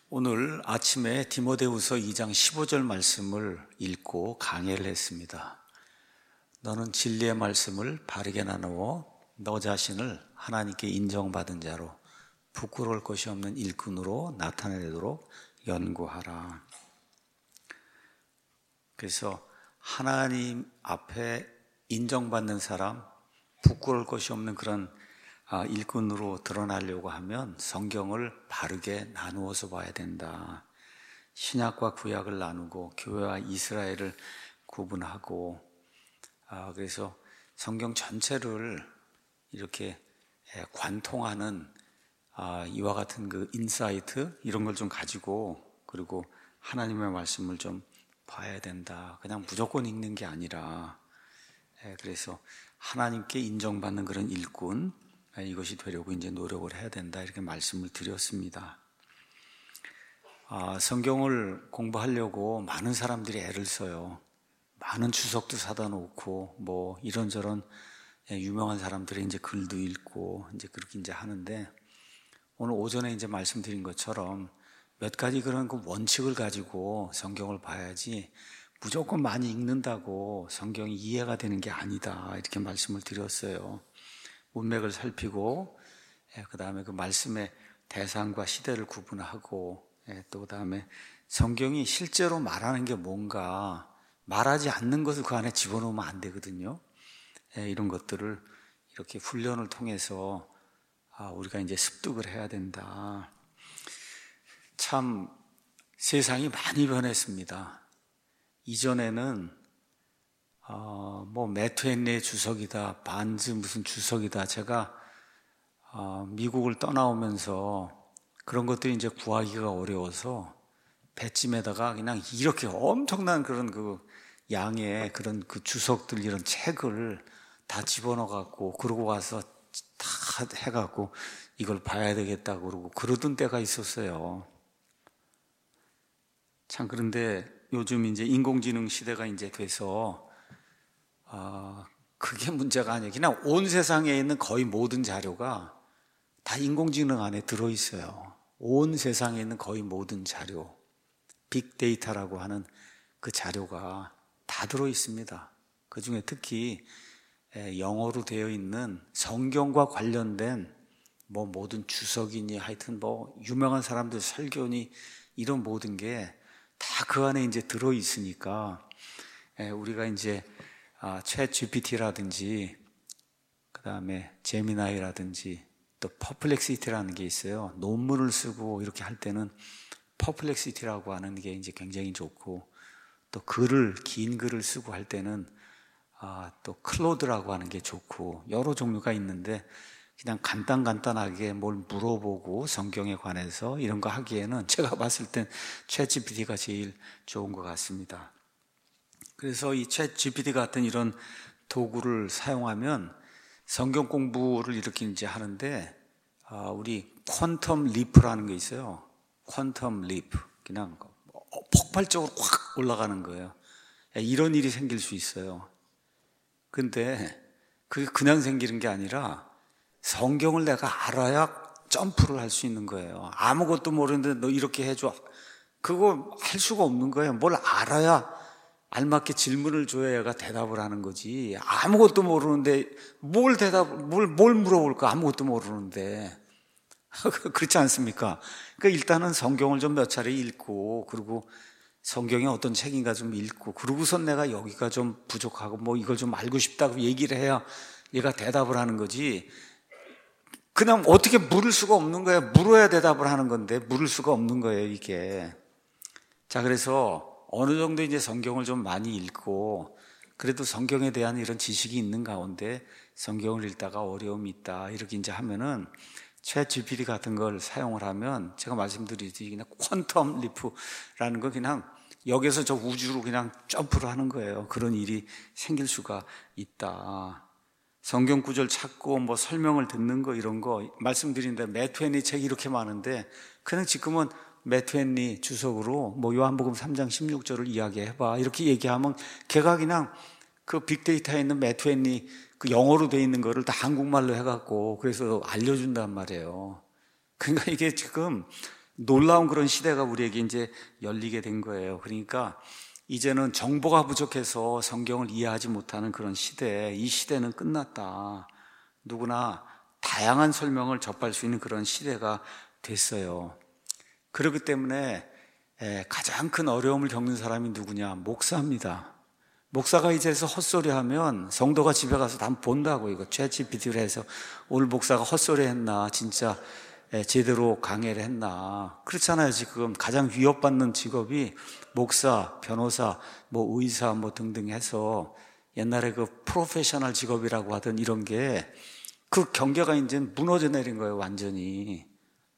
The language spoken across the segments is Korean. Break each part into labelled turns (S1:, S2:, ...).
S1: 오늘 아침에 디모데후서 2장 15절 말씀을 읽고 강해를 했습니다. 너는 진리의 말씀을 바르게 나누어 너 자신을 하나님께 인정받은 자로 부끄러울 것이 없는 일꾼으로 나타내도록 연구하라. 그래서 하나님 앞에 인정받는 사람, 부끄러울 것이 없는 그런 일꾼으로 드러나려고 하면 성경을 바르게 나누어서 봐야 된다. 신약과 구약을 나누고 교회와 이스라엘을 구분하고, 그래서 성경 전체를 이렇게 관통하는 이와 같은 그 인사이트 이런 걸 좀 가지고, 그리고 하나님의 말씀을 좀 봐야 된다. 그냥 무조건 읽는 게 아니라, 그래서 하나님께 인정받는 그런 일꾼, 이것이 되려고 이제 노력을 해야 된다, 이렇게 말씀을 드렸습니다. 성경을 공부하려고 많은 사람들이 애를 써요. 많은 주석도 사다 놓고 뭐 이런저런 유명한 사람들의 이제 글도 읽고 이제 그렇게 이제 하는데, 오늘 오전에 이제 말씀드린 것처럼 몇 가지 그런 그 원칙을 가지고 성경을 봐야지 무조건 많이 읽는다고 성경이 이해가 되는 게 아니다, 이렇게 말씀을 드렸어요. 문맥을 살피고, 그 다음에 그 말씀의 대상과 시대를 구분하고, 또 그 다음에 성경이 실제로 말하는 게 뭔가, 말하지 않는 것을 그 안에 집어넣으면 안 되거든요. 이런 것들을 이렇게 훈련을 통해서 우리가 이제 습득을 해야 된다. 참 세상이 많이 변했습니다. 이전에는 뭐 매트헨리의 주석이다, 반즈 무슨 주석이다, 제가 미국을 떠나오면서 그런 것들이 이제 구하기가 어려워서 배찜에다가 그냥 이렇게 엄청난 그런 그 양의 그런 그 주석들, 이런 책을 다 집어넣어 갖고, 그러고 와서 다 해갖고 이걸 봐야 되겠다고 그러고 그러던 때가 있었어요. 참, 그런데 요즘 이제 인공지능 시대가 이제 돼서 그게 문제가 아니에요. 그냥 온 세상에 있는 거의 모든 자료가 다 인공지능 안에 들어있어요. 온 세상에 있는 거의 모든 자료, 빅데이터라고 하는 그 자료가 다 들어있습니다. 그 중에 특히 영어로 되어 있는 성경과 관련된 뭐 모든 주석이니 하여튼 뭐 유명한 사람들 설교니 이런 모든 게 다 그 안에 이제 들어있으니까, 우리가 이제 챗 GPT라든지 그 다음에 제미나이라든지 또 퍼플렉시티라는 게 있어요. 논문을 쓰고 이렇게 할 때는 퍼플렉시티라고 하는 게 이제 굉장히 좋고, 또 긴 글을 쓰고 할 때는 또 클로드라고 하는 게 좋고, 여러 종류가 있는데 그냥 간단하게 뭘 물어보고 성경에 관해서 이런 거 하기에는 제가 봤을 땐 챗 GPT가 제일 좋은 것 같습니다. 그래서 이 챗 GPT 같은 이런 도구를 사용하면 성경 공부를 이렇게 이제 하는데, 우리 퀀텀 리프라는 게 있어요. 퀀텀 리프. 그냥 폭발적으로 확 올라가는 거예요. 이런 일이 생길 수 있어요. 근데 그게 그냥 생기는 게 아니라 성경을 내가 알아야 점프를 할 수 있는 거예요. 아무것도 모르는데 너 이렇게 해줘, 그거 할 수가 없는 거예요. 뭘 알아야 알맞게 질문을 줘야 얘가 대답을 하는 거지. 아무것도 모르는데 뭘 물어볼까? 아무것도 모르는데. 그렇지 않습니까? 그러니까 일단은 성경을 좀 몇 차례 읽고, 그리고 성경이 어떤 책인가 좀 읽고, 그러고선 내가 여기가 좀 부족하고 뭐 이걸 좀 알고 싶다고 얘기를 해야 얘가 대답을 하는 거지. 그냥 어떻게 물을 수가 없는 거예요. 물어야 대답을 하는 건데 물을 수가 없는 거예요, 이게. 자, 그래서 어느 정도 이제 성경을 좀 많이 읽고, 그래도 성경에 대한 이런 지식이 있는 가운데 성경을 읽다가 어려움이 있다, 이렇게 이제 하면은 챗 GPT 같은 걸 사용을 하면, 제가 말씀드리듯이 그냥 퀀텀 리프라는 거, 그냥 여기서 저 우주로 그냥 점프를 하는 거예요. 그런 일이 생길 수가 있다. 성경 구절 찾고 뭐 설명을 듣는 거, 이런 거 말씀드리는데, 매트헨리 책이 이렇게 많은데 그냥 지금은 매트헨리 주석으로 뭐 요한복음 3장 16절을 이야기해봐, 이렇게 얘기하면 걔가 그냥 그 빅데이터에 있는 매트헨리 그 영어로 돼 있는 거를 다 한국말로 해갖고 그래서 알려준단 말이에요. 그러니까 이게 지금 놀라운 그런 시대가 우리에게 이제 열리게 된 거예요. 그러니까 이제는 정보가 부족해서 성경을 이해하지 못하는 그런 시대, 이 시대는 끝났다. 누구나 다양한 설명을 접할 수 있는 그런 시대가 됐어요. 그렇기 때문에 가장 큰 어려움을 겪는 사람이 누구냐? 목사입니다. 목사가 이제서 헛소리하면 성도가 집에 가서 다 본다고. 이거 챗GPT를 해서 오늘 목사가 헛소리 했나, 진짜 제대로 강해를 했나. 그렇잖아요. 지금 가장 위협받는 직업이 목사, 변호사, 뭐 의사 뭐 등등 해서 옛날에 그 프로페셔널 직업이라고 하던 이런 게 그 경계가 이제 무너져 내린 거예요, 완전히.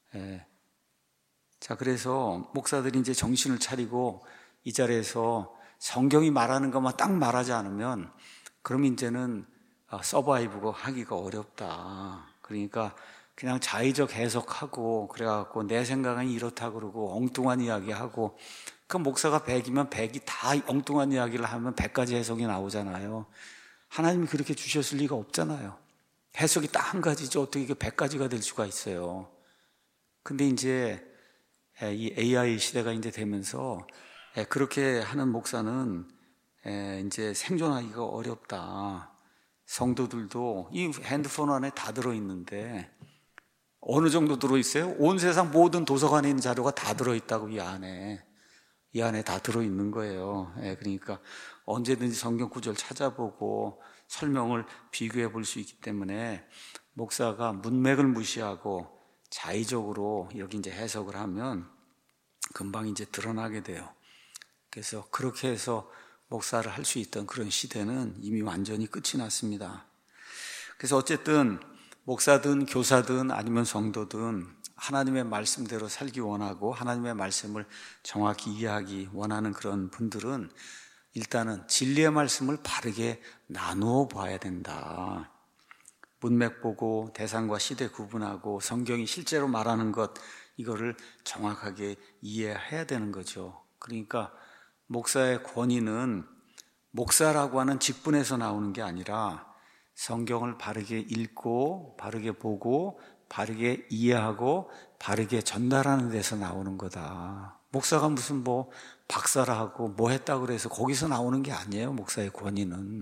S1: 자, 그래서 목사들이 이제 정신을 차리고 이 자리에서 성경이 말하는 것만 딱 말하지 않으면 그럼 이제는 서바이브가 하기가 어렵다. 그러니까 그냥 자의적 해석하고 그래갖고 내 생각은 이렇다 그러고 엉뚱한 이야기하고 그 목사가 100이면 100이 다 엉뚱한 이야기를 하면 100가지 해석이 나오잖아요. 하나님이 그렇게 주셨을 리가 없잖아요. 해석이 딱 한 가지죠. 어떻게 이게 100가지가 될 수가 있어요. 근데 이제 이 AI 시대가 이제 되면서 그렇게 하는 목사는 이제 생존하기가 어렵다. 성도들도 이 핸드폰 안에 다 들어있는데 어느 정도 들어있어요? 온 세상 모든 도서관에 있는 자료가 다 들어있다고 이 안에 다 들어있는 거예요. 그러니까 언제든지 성경 구절 찾아보고 설명을 비교해 볼 수 있기 때문에 목사가 문맥을 무시하고 자의적으로 여기 이제 해석을 하면 금방 이제 드러나게 돼요. 그래서 그렇게 해서 목사를 할 수 있던 그런 시대는 이미 완전히 끝이 났습니다. 그래서 어쨌든 목사든 교사든 아니면 성도든 하나님의 말씀대로 살기 원하고 하나님의 말씀을 정확히 이해하기 원하는 그런 분들은 일단은 진리의 말씀을 바르게 나누어 봐야 된다. 문맥 보고 대상과 시대 구분하고 성경이 실제로 말하는 것, 이거를 정확하게 이해해야 되는 거죠. 그러니까 목사의 권위는 목사라고 하는 직분에서 나오는 게 아니라 성경을 바르게 읽고 바르게 보고 바르게 이해하고 바르게 전달하는 데서 나오는 거다. 목사가 무슨 뭐 박사라 하고 뭐 했다고 그래서 거기서 나오는 게 아니에요. 목사의 권위는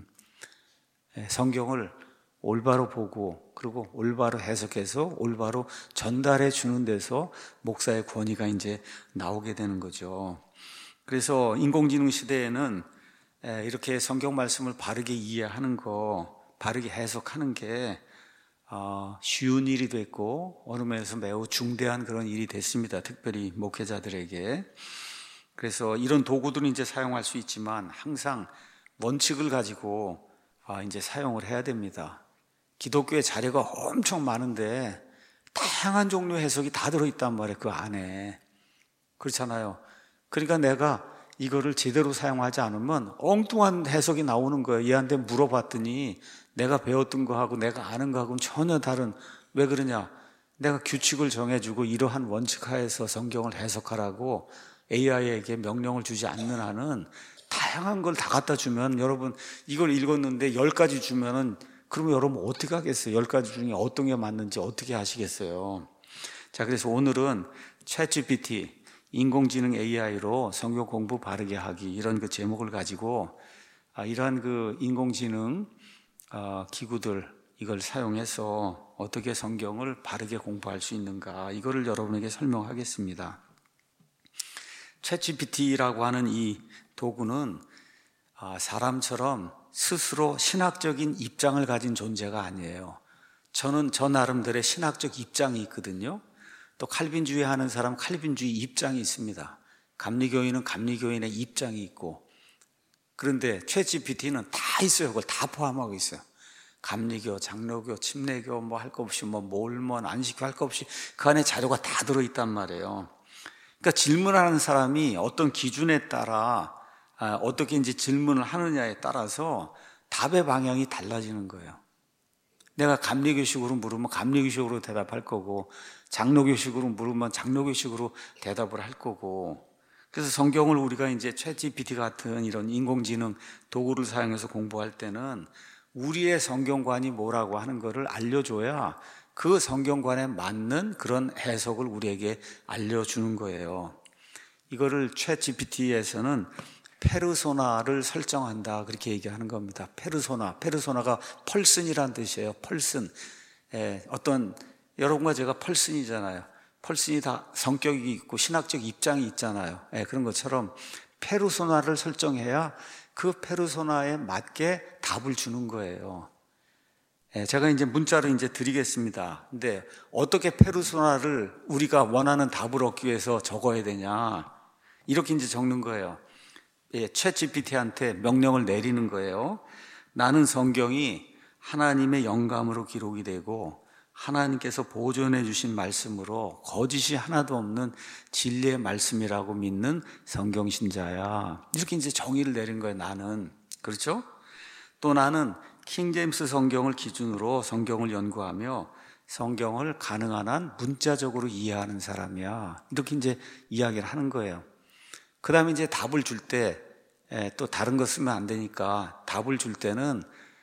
S1: 성경을 올바로 보고 그리고 올바로 해석해서 올바로 전달해 주는 데서 목사의 권위가 이제 나오게 되는 거죠. 그래서 인공지능 시대에는 이렇게 성경 말씀을 바르게 이해하는 거, 바르게 해석하는 게 쉬운 일이 됐고 어느 면에서 매우 중대한 그런 일이 됐습니다. 특별히 목회자들에게. 그래서 이런 도구들은 이제 사용할 수 있지만 항상 원칙을 가지고 이제 사용을 해야 됩니다. 기독교의 자료가 엄청 많은데 다양한 종류의 해석이 다 들어있단 말이에요. 그 안에. 그렇잖아요. 그러니까 내가 이거를 제대로 사용하지 않으면 엉뚱한 해석이 나오는 거예요. 얘한테 물어봤더니 내가 배웠던 거하고 내가 아는 거하고는 전혀 다른. 왜 그러냐? 내가 규칙을 정해주고 이러한 원칙 하에서 성경을 해석하라고 AI에게 명령을 주지 않는 한은 다양한 걸 다 갖다 주면 여러분 이걸 읽었는데 10가지 주면은 그러면 여러분 어떻게 하겠어요? 10가지 중에 어떤 게 맞는지 어떻게 하시겠어요? 자, 그래서 오늘은 챗GPT, 인공지능 AI로 성경 공부 바르게 하기 이런 그 제목을 가지고 이러한 그 인공지능 기구들 이걸 사용해서 어떻게 성경을 바르게 공부할 수 있는가 이거를 여러분에게 설명하겠습니다. 챗GPT라고 하는 이 도구는 사람처럼 스스로 신학적인 입장을 가진 존재가 아니에요. 저는 저 나름대로의 신학적 입장이 있거든요. 또 칼빈주의 하는 사람 칼빈주의 입장이 있습니다. 감리교인은 감리교인의 입장이 있고 그런데 챗GPT는 다 있어요. 그걸 다 포함하고 있어요. 감리교, 장로교, 침례교 뭐 할 거 없이 뭐 몰몬, 안식교 할 거 없이 그 안에 자료가 다 들어있단 말이에요. 그러니까 질문하는 사람이 어떤 기준에 따라 어떻게 이제 질문을 하느냐에 따라서 답의 방향이 달라지는 거예요. 내가 감리교식으로 물으면 감리교식으로 대답할 거고 장로교식으로 물으면 장로교식으로 대답을 할 거고 그래서 성경을 우리가 이제 챗GPT 같은 이런 인공지능 도구를 사용해서 공부할 때는 우리의 성경관이 뭐라고 하는 거를 알려줘야 그 성경관에 맞는 그런 해석을 우리에게 알려주는 거예요. 이거를 챗GPT에서는 페르소나를 설정한다 그렇게 얘기하는 겁니다. 페르소나가 펄슨이라는 뜻이에요. 펄슨. 여러분과 제가 펄슨이잖아요. 펄슨이 다 성격이 있고 신학적 입장이 있잖아요. 그런 것처럼 페르소나를 설정해야 그 페르소나에 맞게 답을 주는 거예요. 제가 이제 문자로 이제 드리겠습니다. 근데 어떻게 페르소나를 우리가 원하는 답을 얻기 위해서 적어야 되냐? 이렇게 이제 적는 거예요. 챗GPT한테 명령을 내리는 거예요. 나는 성경이 하나님의 영감으로 기록이 되고 하나님께서 보존해 주신 말씀으로 거짓이 하나도 없는 진리의 말씀이라고 믿는 성경신자야. 이렇게 이제 정의를 내린 거예요, 나는. 그렇죠? 또 나는 킹제임스 성경을 기준으로 성경을 연구하며 성경을 가능한 한 문자적으로 이해하는 사람이야. 이렇게 이제 이야기를 하는 거예요. 그 다음에 이제 답을 줄 때, 또 다른 거 쓰면 안 되니까 답을 줄 때는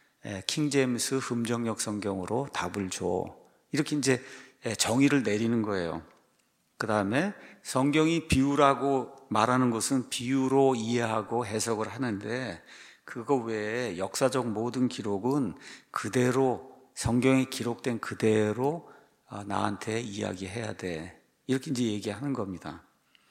S1: 킹제임스 흠정역 성경으로 답을 줘. 이렇게 이제 정의를 내리는 거예요. 그 다음에 성경이 비유라고 말하는 것은 비유로 이해하고 해석을 하는데 그거 외에 역사적 모든 기록은 그대로 성경에 기록된 그대로 나한테 이야기해야 돼. 이렇게 이제 얘기하는 겁니다.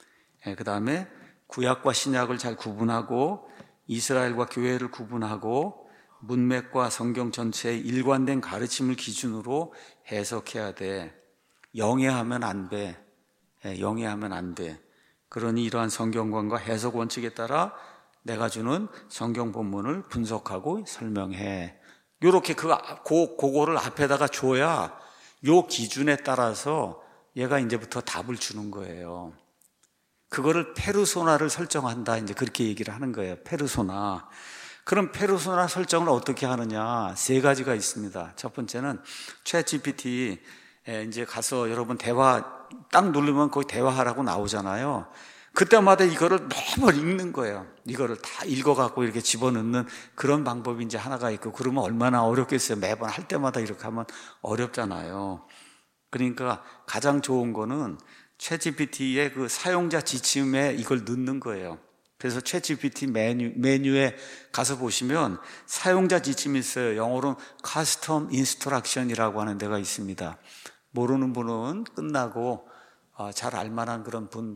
S1: 그 다음에 구약과 신약을 잘 구분하고 이스라엘과 교회를 구분하고 문맥과 성경 전체의 일관된 가르침을 기준으로 해석해야 돼. 영해하면 안 돼. 영해하면 안 돼. 그러니 이러한 성경관과 해석 원칙에 따라 내가 주는 성경 본문을 분석하고 설명해. 요렇게 그거를 앞에다가 줘야 요 기준에 따라서 얘가 이제부터 답을 주는 거예요. 그거를 페르소나를 설정한다. 이제 그렇게 얘기를 하는 거예요. 페르소나. 그럼 페르소나 설정을 어떻게 하느냐? 3가지가 있습니다. 첫 번째는 챗GPT 이제 가서 여러분 대화 딱 누르면 거기 대화하라고 나오잖아요. 그때마다 이거를 매번 읽는 거예요. 이거를 다 읽어갖고 이렇게 집어넣는 그런 방법이 이제 하나가 있고, 그러면 얼마나 어렵겠어요. 매번 할 때마다 이렇게 하면 어렵잖아요. 그러니까 가장 좋은 거는 챗GPT의 그 사용자 지침에 이걸 넣는 거예요. 그래서 챗GPT 메뉴에 가서 보시면 사용자 지침이 있어요. 영어로는 Custom Instruction이라고 하는 데가 있습니다. 모르는 분은 끝나고 잘 알만한 그런 분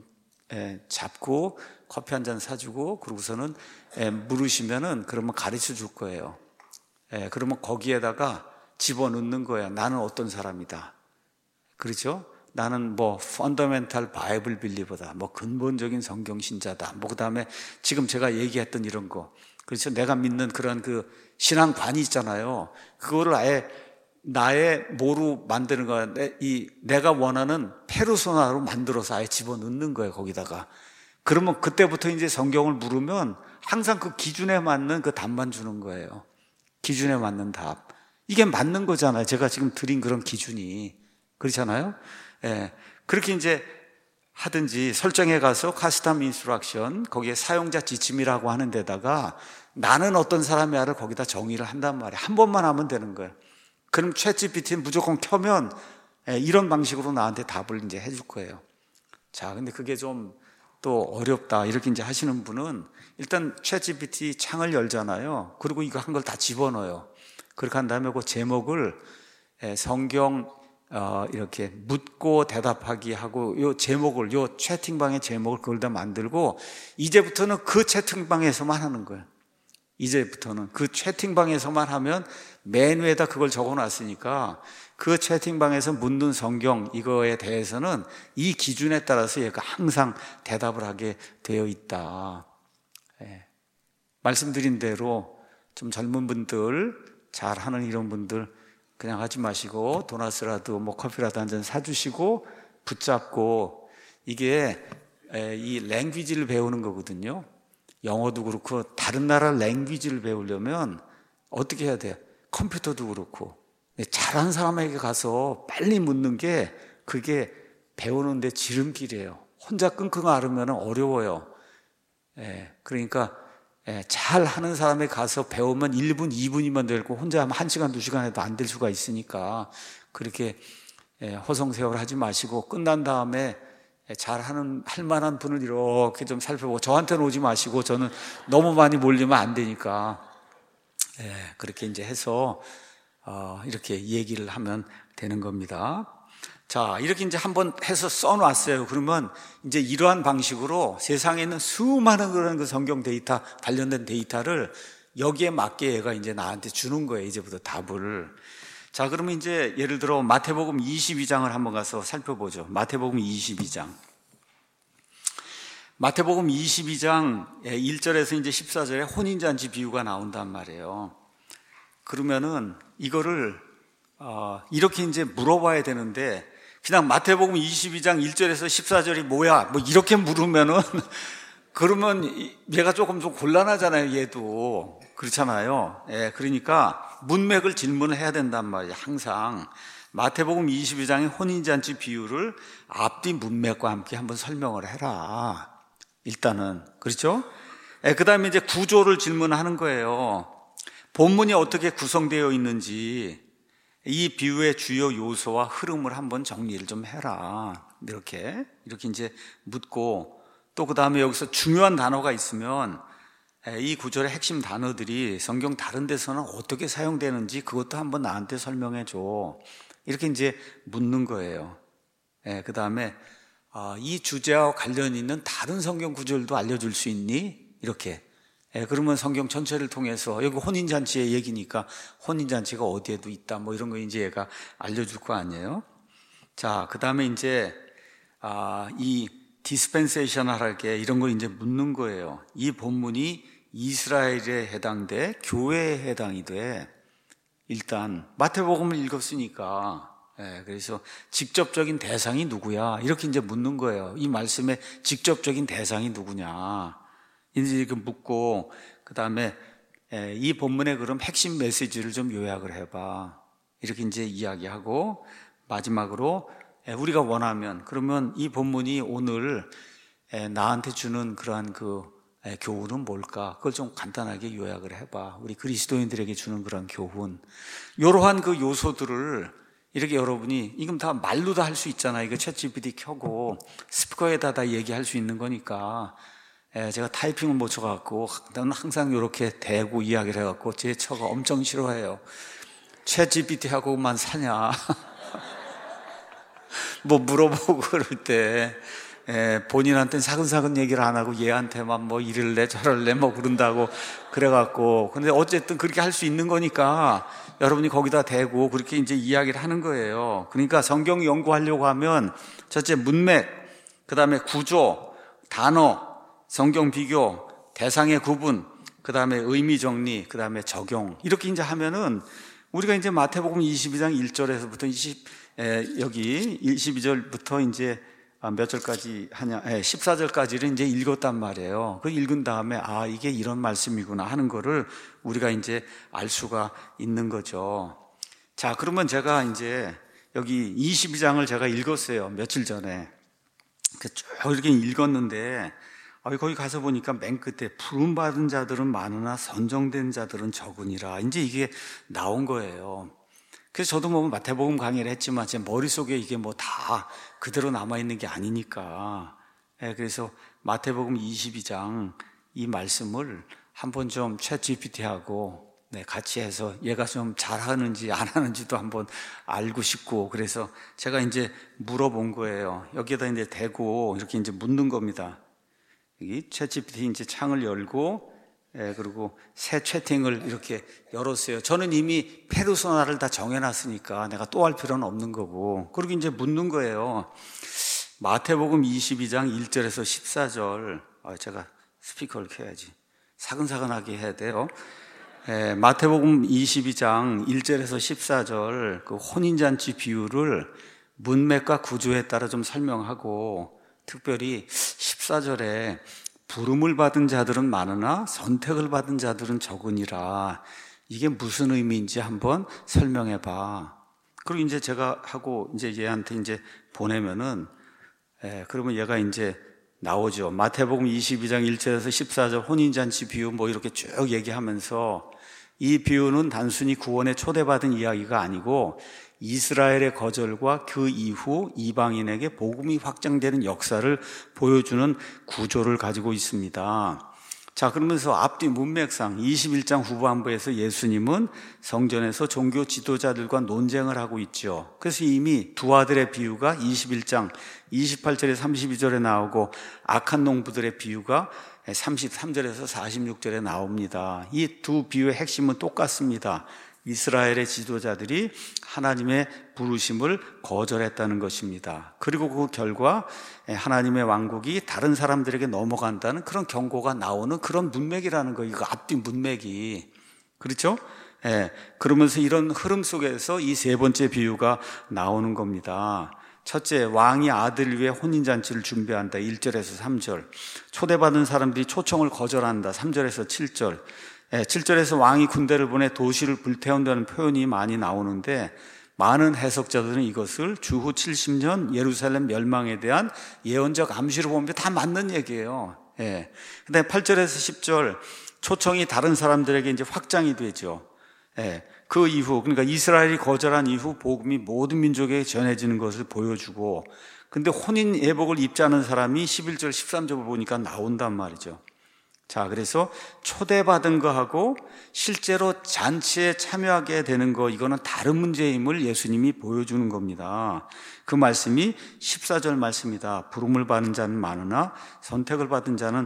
S1: 잡고 커피 한 잔 사주고 그러고서는 물으시면은 그러면 가르쳐 줄 거예요. 그러면 거기에다가 집어넣는 거예요. 나는 어떤 사람이다. 그렇죠? 나는 뭐 펀더멘탈 바이블 빌리버다. 뭐 근본적인 성경 신자다. 뭐 그다음에 지금 제가 얘기했던 이런 거. 그렇죠? 내가 믿는 그런 그 신앙관이 있잖아요. 그거를 아예 나의 뭐로 만드는 거야. 내가 원하는 페르소나로 만들어서 아예 집어넣는 거예요, 거기다가. 그러면 그때부터 이제 성경을 물으면 항상 그 기준에 맞는 그 답만 주는 거예요. 기준에 맞는 답. 이게 맞는 거잖아요. 제가 지금 드린 그런 기준이. 그렇잖아요? 그렇게 이제 하든지 설정해 가서 카스텀 인스트럭션, 거기에 사용자 지침이라고 하는 데다가 나는 어떤 사람이야를 거기다 정의를 한단 말이에요. 한 번만 하면 되는 거예요. 그럼 챗GPT는 무조건 켜면 이런 방식으로 나한테 답을 이제 해줄 거예요. 자, 근데 그게 좀 또 어렵다 이렇게 이제 하시는 분은 일단 챗GPT 창을 열잖아요. 그리고 이거 한 걸 다 집어넣어요. 그렇게 한 다음에 그 제목을 성경 이렇게 묻고 대답하기 하고 요 제목을, 요 채팅방의 제목을 그걸 다 만들고 이제부터는 그 채팅방에서만 하는 거예요. 이제부터는 그 채팅방에서만 하면 맨 위에다 그걸 적어놨으니까 그 채팅방에서 묻는 성경 이거에 대해서는 이 기준에 따라서 얘가 항상 대답을 하게 되어 있다. 말씀드린 대로 좀 젊은 분들, 잘하는 이런 분들 그냥 하지 마시고 도넛이라도 뭐 커피라도 한 잔 사주시고 붙잡고, 이게 이 랭귀지를 배우는 거거든요. 영어도 그렇고 다른 나라 랭귀지를 배우려면 어떻게 해야 돼요? 컴퓨터도 그렇고 잘하는 사람에게 가서 빨리 묻는 게 그게 배우는데 지름길이에요. 혼자 끙끙 앓으면 어려워요. 그러니까 잘 하는 사람에 가서 배우면 1분, 2분이면 되고 혼자 하면 1시간, 2시간 해도 안 될 수가 있으니까 그렇게 허송세월 하지 마시고 끝난 다음에 할 만한 분을 이렇게 좀 살펴보고 저한테는 오지 마시고 저는 너무 많이 몰리면 안 되니까 그렇게 이제 해서 이렇게 얘기를 하면 되는 겁니다. 자, 이렇게 이제 한번 해서 써놨어요. 그러면 이제 이러한 방식으로 세상에 있는 수많은 그런 그 성경 데이터, 관련된 데이터를 여기에 맞게 얘가 이제 나한테 주는 거예요. 이제부터 답을. 자, 그러면 이제 예를 들어 마태복음 22장을 한번 가서 살펴보죠. 마태복음 22장. 마태복음 22장 1절에서 이제 14절에 혼인잔치 비유가 나온단 말이에요. 그러면은 이거를 이렇게 이제 물어봐야 되는데 그냥 마태복음 22장 1절에서 14절이 뭐야? 뭐 이렇게 물으면은 그러면 얘가 조금 좀 곤란하잖아요. 얘도 그렇잖아요. 그러니까 문맥을 질문을 해야 된단 말이에요. 항상 마태복음 22장의 혼인잔치 비유를 앞뒤 문맥과 함께 한번 설명을 해라. 일단은 그렇죠? 그 다음에 이제 구조를 질문하는 거예요. 본문이 어떻게 구성되어 있는지 이 비유의 주요 요소와 흐름을 한번 정리를 좀 해라. 이렇게 이제 묻고 또 그 다음에 여기서 중요한 단어가 있으면 이 구절의 핵심 단어들이 성경 다른 데서는 어떻게 사용되는지 그것도 한번 나한테 설명해 줘. 이렇게 이제 묻는 거예요. 그 다음에 이 주제와 관련 있는 다른 성경 구절도 알려줄 수 있니? 이렇게. 그러면 성경 전체를 통해서 여기 혼인잔치의 얘기니까 혼인잔치가 어디에도 있다 뭐 이런 거 이제 얘가 알려줄 거 아니에요. 자, 그 다음에 이제 이 디스펜세이셔널하게 이런 거 이제 묻는 거예요. 이 본문이 이스라엘에 해당돼 교회에 해당이 돼. 일단 마태복음을 읽었으니까 그래서 직접적인 대상이 누구야? 이렇게 이제 묻는 거예요. 이 말씀의 직접적인 대상이 누구냐? 이제 이렇게 묻고 그 다음에 이 본문의 그럼 핵심 메시지를 좀 요약을 해봐. 이렇게 이제 이야기하고 마지막으로 우리가 원하면 그러면 이 본문이 오늘 나한테 주는 그러한 그 교훈은 뭘까? 그걸 좀 간단하게 요약을 해봐. 우리 그리스도인들에게 주는 그런 교훈. 이러한 그 요소들을 이렇게 여러분이 이건 다 말로 다 할 수 있잖아요. 이거 챗GPT 켜고 스피커에다 다 얘기할 수 있는 거니까. 제가 타이핑을 못 쳐갖고 나는 항상 이렇게 대고 이야기를 해갖고 제 처가 엄청 싫어해요. 챗GPT하고만 사냐? 뭐 물어보고 그럴 때 본인한테는 사근사근 얘기를 안 하고 얘한테만 뭐 이럴래 저럴래 뭐 그런다고 그래갖고 근데 어쨌든 그렇게 할 수 있는 거니까 여러분이 거기다 대고 그렇게 이제 이야기를 하는 거예요. 그러니까 성경 연구하려고 하면 첫째 문맥, 그 다음에 구조, 단어, 성경 비교, 대상의 구분, 그 다음에 의미 정리, 그 다음에 적용 이렇게 이제 하면은 우리가 이제 마태복음 22장 1절에서부터 여기 22절부터 이제 몇 절까지 하냐? 14절까지를 이제 읽었단 말이에요. 그 읽은 다음에 이게 이런 말씀이구나 하는 거를 우리가 이제 알 수가 있는 거죠. 자, 그러면 제가 이제 여기 22장을 제가 읽었어요. 며칠 전에. 쭉 이렇게 읽었는데 거기 가서 보니까 맨 끝에 부름받은 자들은 많으나 선정된 자들은 적으니라. 이제 이게 나온 거예요. 그래서 저도 뭐 마태복음 강의를 했지만 제 머릿속에 이게 뭐 다 그대로 남아있는 게 아니니까. 그래서 마태복음 22장 이 말씀을 한번 좀 챗GPT하고 같이 해서 얘가 좀 잘하는지 안 하는지도 한번 알고 싶고 그래서 제가 이제 물어본 거예요. 여기에다 이제 대고 이렇게 이제 묻는 겁니다. 여기 챗GPT 이제 창을 열고 그리고 새 채팅을 이렇게 열었어요. 저는 이미 페르소나를 다 정해놨으니까 내가 또 할 필요는 없는 거고. 그리고 이제 묻는 거예요. 마태복음 22장 1절에서 14절. 제가 스피커를 켜야지. 사근사근하게 해야 돼요. 마태복음 22장 1절에서 14절 그 혼인잔치 비유를 문맥과 구조에 따라 좀 설명하고 특별히 14절에 부름을 받은 자들은 많으나 선택을 받은 자들은 적으니라. 이게 무슨 의미인지 한번 설명해 봐. 그리고 이제 제가 하고 이제 얘한테 이제 보내면은 그러면 얘가 이제 나오죠. 마태복음 22장 1절에서 14절 혼인잔치 비유 뭐 이렇게 쭉 얘기하면서 이 비유는 단순히 구원에 초대받은 이야기가 아니고 이스라엘의 거절과 그 이후 이방인에게 복음이 확장되는 역사를 보여주는 구조를 가지고 있습니다. 자, 그러면서 앞뒤 문맥상 21장 후반부에서 예수님은 성전에서 종교 지도자들과 논쟁을 하고 있죠. 그래서 이미 두 아들의 비유가 21장 28절에 32절에 나오고 악한 농부들의 비유가 33절에서 46절에 나옵니다. 이 두 비유의 핵심은 똑같습니다. 이스라엘의 지도자들이 하나님의 부르심을 거절했다는 것입니다. 그리고 그 결과 하나님의 왕국이 다른 사람들에게 넘어간다는 그런 경고가 나오는 그런 문맥이라는 거예요. 이거 앞뒤 문맥이. 그렇죠? 그러면서 이런 흐름 속에서 이 세 번째 비유가 나오는 겁니다. 첫째, 왕이 아들을 위해 혼인잔치를 준비한다. 1절에서 3절. 초대받은 사람들이 초청을 거절한다. 3절에서 7절. 7절에서 왕이 군대를 보내 도시를 불태운다는 표현이 많이 나오는데 많은 해석자들은 이것을 주후 70년 예루살렘 멸망에 대한 예언적 암시로 보면 다 맞는 얘기예요. 근데 8절에서 10절 초청이 다른 사람들에게 이제 확장이 되죠. 그 이후, 그러니까 이스라엘이 거절한 이후 복음이 모든 민족에게 전해지는 것을 보여주고, 근데 혼인 예복을 입지 않은 사람이 11절 13절을 보니까 나온단 말이죠. 자, 그래서 초대받은 거하고 실제로 잔치에 참여하게 되는 거, 이거는 다른 문제임을 예수님이 보여주는 겁니다. 그 말씀이 14절 말씀이다. 부름을 받은 자는 많으나 선택을 받은 자는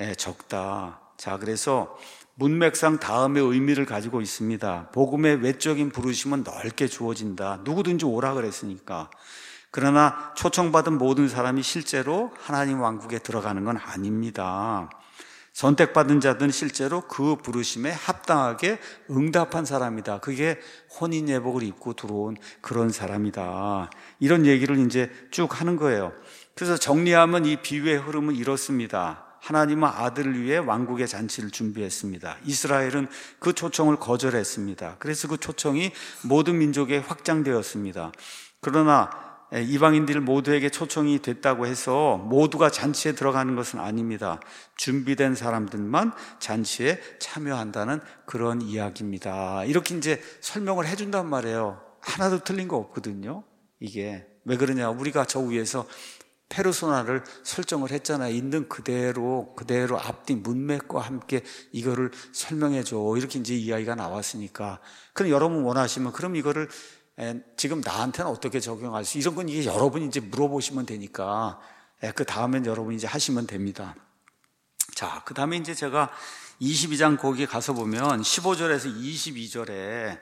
S1: 적다. 자, 그래서 문맥상 다음의 의미를 가지고 있습니다. 복음의 외적인 부르심은 넓게 주어진다. 누구든지 오라 그랬으니까. 그러나 초청받은 모든 사람이 실제로 하나님 왕국에 들어가는 건 아닙니다. 선택받은 자들은 실제로 그 부르심에 합당하게 응답한 사람이다. 그게 혼인 예복을 입고 들어온 그런 사람이다. 이런 얘기를 이제 쭉 하는 거예요. 그래서 정리하면 이 비유의 흐름은 이렇습니다. 하나님은 아들을 위해 왕국의 잔치를 준비했습니다. 이스라엘은 그 초청을 거절했습니다. 그래서 그 초청이 모든 민족에 확장되었습니다. 그러나 이방인들 모두에게 초청이 됐다고 해서 모두가 잔치에 들어가는 것은 아닙니다. 준비된 사람들만 잔치에 참여한다는 그런 이야기입니다. 이렇게 이제 설명을 해준단 말이에요. 하나도 틀린 거 없거든요. 이게 왜 그러냐? 우리가 저 위에서 페르소나를 설정을 했잖아요. 있는 그대로 앞뒤 문맥과 함께 이거를 설명해줘. 이렇게 이제 이야기가 나왔으니까. 그럼 여러분 원하시면 그럼 이거를 지금 나한테는 어떻게 적용할 수, 이런 건 이게 여러분이 이제 물어보시면 되니까 그 다음엔 여러분이 이제 하시면 됩니다. 자, 그 다음에 이제 제가 22장 거기 가서 보면 15절에서 22절에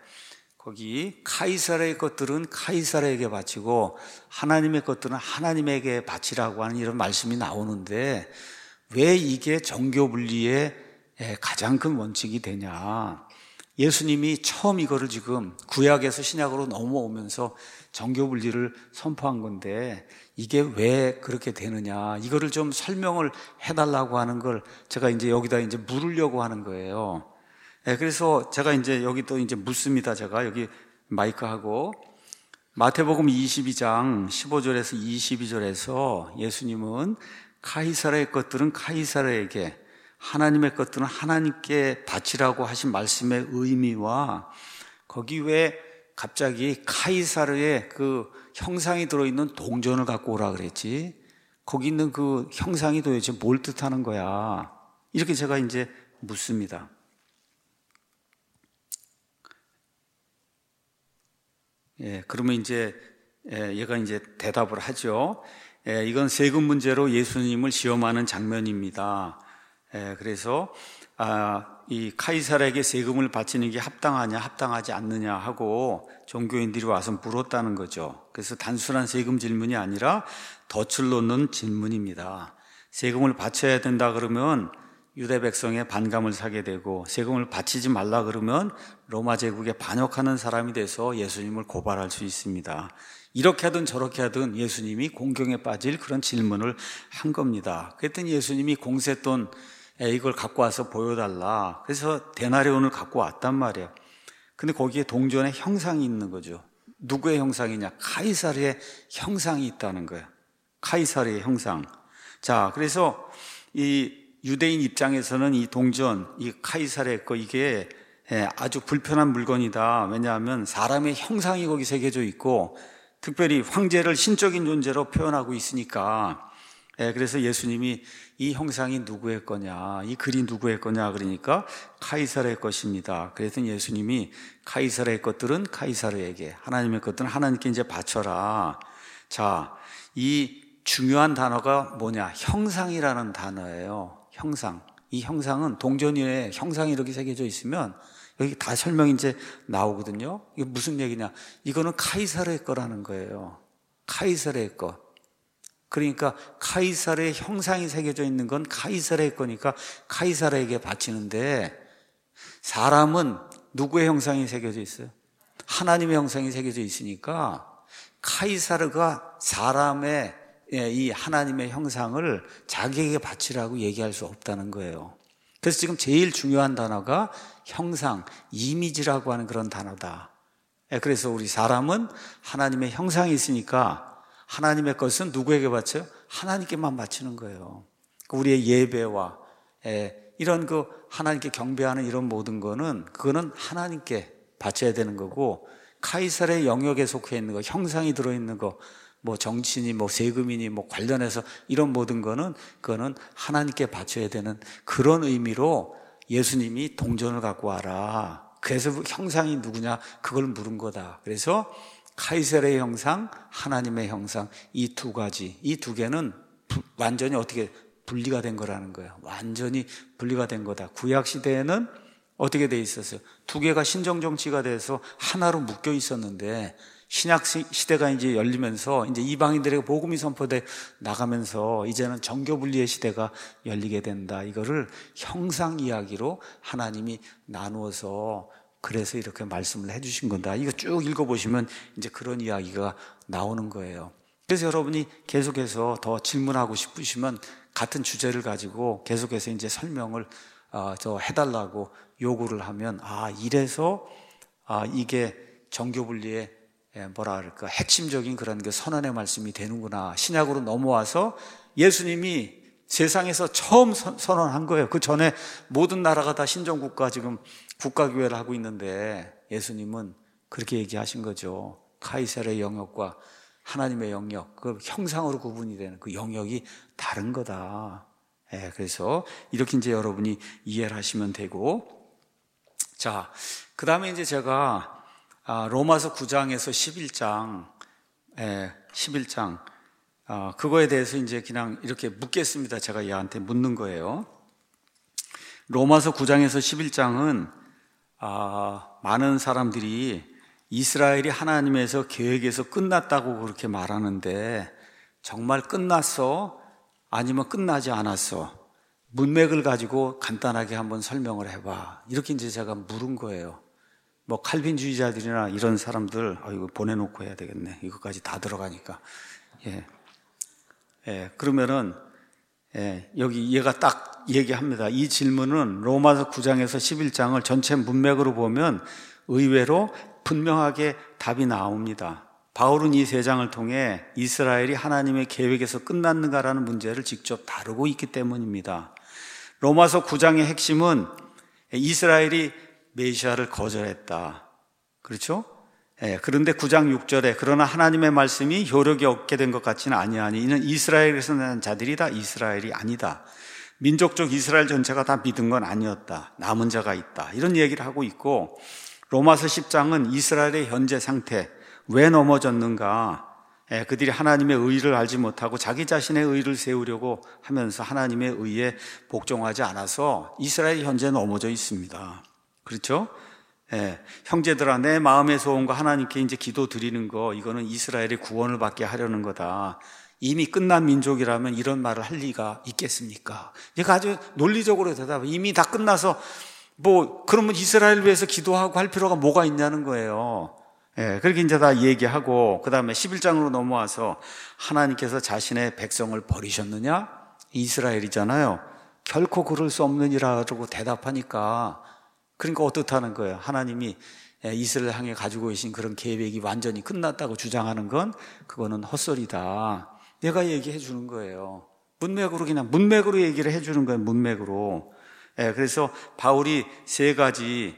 S1: 거기 카이사르의 것들은 카이사르에게 바치고 하나님의 것들은 하나님에게 바치라고 하는 이런 말씀이 나오는데 왜 이게 정교 분리의 가장 큰 원칙이 되냐? 예수님이 처음 이거를 지금 구약에서 신약으로 넘어오면서 정교 분리를 선포한 건데 이게 왜 그렇게 되느냐? 이거를 좀 설명을 해달라고 하는 걸 제가 이제 여기다 이제 물으려고 하는 거예요. 그래서 제가 이제 여기 또 이제 묻습니다. 제가 여기 마이크하고 마태복음 22장 15절에서 22절에서 예수님은 카이사르의 것들은 카이사르에게 하나님의 것들은 하나님께 바치라고 하신 말씀의 의미와 거기 왜 갑자기 카이사르의 그 형상이 들어있는 동전을 갖고 오라 그랬지? 거기 있는 그 형상이 도대체 뭘 뜻하는 거야? 이렇게 제가 이제 묻습니다. 그러면 이제 얘가 이제 대답을 하죠. 이건 세금 문제로 예수님을 시험하는 장면입니다. 그래서 이 카이사르에게 세금을 바치는 게 합당하냐 합당하지 않느냐 하고 종교인들이 와서 물었다는 거죠. 그래서 단순한 세금 질문이 아니라 덫을 놓는 질문입니다. 세금을 바쳐야 된다 그러면 유대 백성의 반감을 사게 되고 세금을 바치지 말라 그러면 로마 제국에 반역하는 사람이 돼서 예수님을 고발할 수 있습니다. 이렇게 하든 저렇게 하든 예수님이 공경에 빠질 그런 질문을 한 겁니다. 그랬더니 예수님이 공세돈 이걸 갖고 와서 보여달라. 그래서 데나리온을 갖고 왔단 말이에요. 근데 거기에 동전의 형상이 있는 거죠. 누구의 형상이냐? 카이사르의 형상이 있다는 거예요. 카이사르의 형상. 자, 그래서 이 유대인 입장에서는 이 동전, 이 카이사르의 거 이게 아주 불편한 물건이다. 왜냐하면 사람의 형상이 거기 새겨져 있고 특별히 황제를 신적인 존재로 표현하고 있으니까. 그래서 예수님이 이 형상이 누구의 거냐, 이 글이 누구의 거냐 그러니까 카이사르의 것입니다. 그래서 예수님이 카이사르의 것들은 카이사르에게, 하나님의 것들은 하나님께 이제 바쳐라. 자, 이 중요한 단어가 뭐냐? 형상이라는 단어예요. 형상. 이 형상은 동전 위에 형상이 이렇게 새겨져 있으면 여기 다 설명이 이제 나오거든요. 이게 무슨 얘기냐? 이거는 카이사르의 거라는 거예요. 카이사르의 것. 그러니까 카이사르의 형상이 새겨져 있는 건 카이사르의 거니까 카이사르에게 바치는데, 사람은 누구의 형상이 새겨져 있어요? 하나님의 형상이 새겨져 있으니까 카이사르가 사람의 이 하나님의 형상을 자기에게 바치라고 얘기할 수 없다는 거예요. 그래서 지금 제일 중요한 단어가 형상, 이미지라고 하는 그런 단어다. 그래서 우리 사람은 하나님의 형상이 있으니까 하나님의 것은 누구에게 바쳐요? 하나님께만 바치는 거예요. 우리의 예배와 이런 그 하나님께 경배하는 이런 모든 거는 그거는 하나님께 바쳐야 되는 거고, 카이사르의 영역에 속해 있는 거, 형상이 들어있는 거, 뭐 정치니 뭐 세금이니 뭐 관련해서 이런 모든 거는 그거는 하나님께 바쳐야 되는 그런 의미로 예수님이 동전을 갖고 와라. 그래서 형상이 누구냐 그걸 물은 거다. 그래서 카이사르의 형상, 하나님의 형상, 이 두 가지, 이 두 개는 완전히 어떻게 분리가 된 거라는 거예요. 완전히 분리가 된 거다. 구약 시대에는 어떻게 돼 있었어요? 두 개가 신정정치가 돼서 하나로 묶여 있었는데, 신약 시대가 이제 열리면서 이제 이방인들에게 복음이 선포돼 나가면서 이제는 정교 분리의 시대가 열리게 된다. 이거를 형상 이야기로 하나님이 나누어서 그래서 이렇게 말씀을 해주신 건다. 이거 쭉 읽어보시면 이제 그런 이야기가 나오는 거예요. 그래서 여러분이 계속해서 더 질문하고 싶으시면 같은 주제를 가지고 계속해서 이제 설명을 더 해달라고 요구를 하면, 이래서 이게 정교 분리의 뭐라 그럴까, 핵심적인 그런 그 선언의 말씀이 되는구나. 신약으로 넘어와서 예수님이 세상에서 처음 선언한 거예요. 그 전에 모든 나라가 다 신정국가, 지금 국가교회를 하고 있는데 예수님은 그렇게 얘기하신 거죠. 카이사르의 영역과 하나님의 영역, 그 형상으로 구분이 되는 그 영역이 다른 거다. 그래서 이렇게 이제 여러분이 이해를 하시면 되고, 자, 그 다음에 이제 제가 로마서 9장에서 11장, 그거에 대해서 이제 그냥 이렇게 묻겠습니다. 제가 얘한테 묻는 거예요. 로마서 9장에서 11장은 많은 사람들이 이스라엘이 하나님에서 계획에서 끝났다고 그렇게 말하는데, 정말 끝났어? 아니면 끝나지 않았어? 문맥을 가지고 간단하게 한번 설명을 해봐. 이렇게 이제 제가 물은 거예요. 뭐 칼빈주의자들이나 이런 사람들, 이거 보내놓고 해야 되겠네. 이거까지 다 들어가니까. 그러면은 여기 얘가 딱 얘기합니다. 이 질문은 로마서 9장에서 11장을 전체 문맥으로 보면 의외로 분명하게 답이 나옵니다. 바울은 이 세 장을 통해 이스라엘이 하나님의 계획에서 끝났는가라는 문제를 직접 다루고 있기 때문입니다. 로마서 9장의 핵심은 이스라엘이 메시아를 거절했다. 그렇죠? 그런데 9장 6절에 그러나 하나님의 말씀이 효력이 없게 된 것 같지는 아니하니 이는 이스라엘에서 난 자들이다. 이스라엘이 아니다. 민족적 이스라엘 전체가 다 믿은 건 아니었다. 남은 자가 있다. 이런 얘기를 하고 있고, 로마서 10장은 이스라엘의 현재 상태, 왜 넘어졌는가, 그들이 하나님의 의를 알지 못하고 자기 자신의 의를 세우려고 하면서 하나님의 의에 복종하지 않아서 이스라엘이 현재 넘어져 있습니다. 그렇죠? 형제들아, 내 마음의 소원과 하나님께 이제 기도 드리는 거, 이거는 이스라엘의 구원을 받게 하려는 거다. 이미 끝난 민족이라면 이런 말을 할 리가 있겠습니까? 얘가 아주 논리적으로 대답해. 이미 다 끝나서 그러면 이스라엘 위해서 기도하고 할 필요가 뭐가 있냐는 거예요. 그렇게 이제 다 얘기하고, 그 다음에 11장으로 넘어와서 하나님께서 자신의 백성을 버리셨느냐? 이스라엘이잖아요. 결코 그럴 수 없느니라고 대답하니까, 그러니까 어떻다는 거예요? 하나님이 이스라엘 향해 가지고 계신 그런 계획이 완전히 끝났다고 주장하는 건 그거는 헛소리다. 내가 얘기해 주는 거예요. 문맥으로 그냥 문맥으로 얘기를 해주는 거예요. 문맥으로. 그래서 바울이 세 가지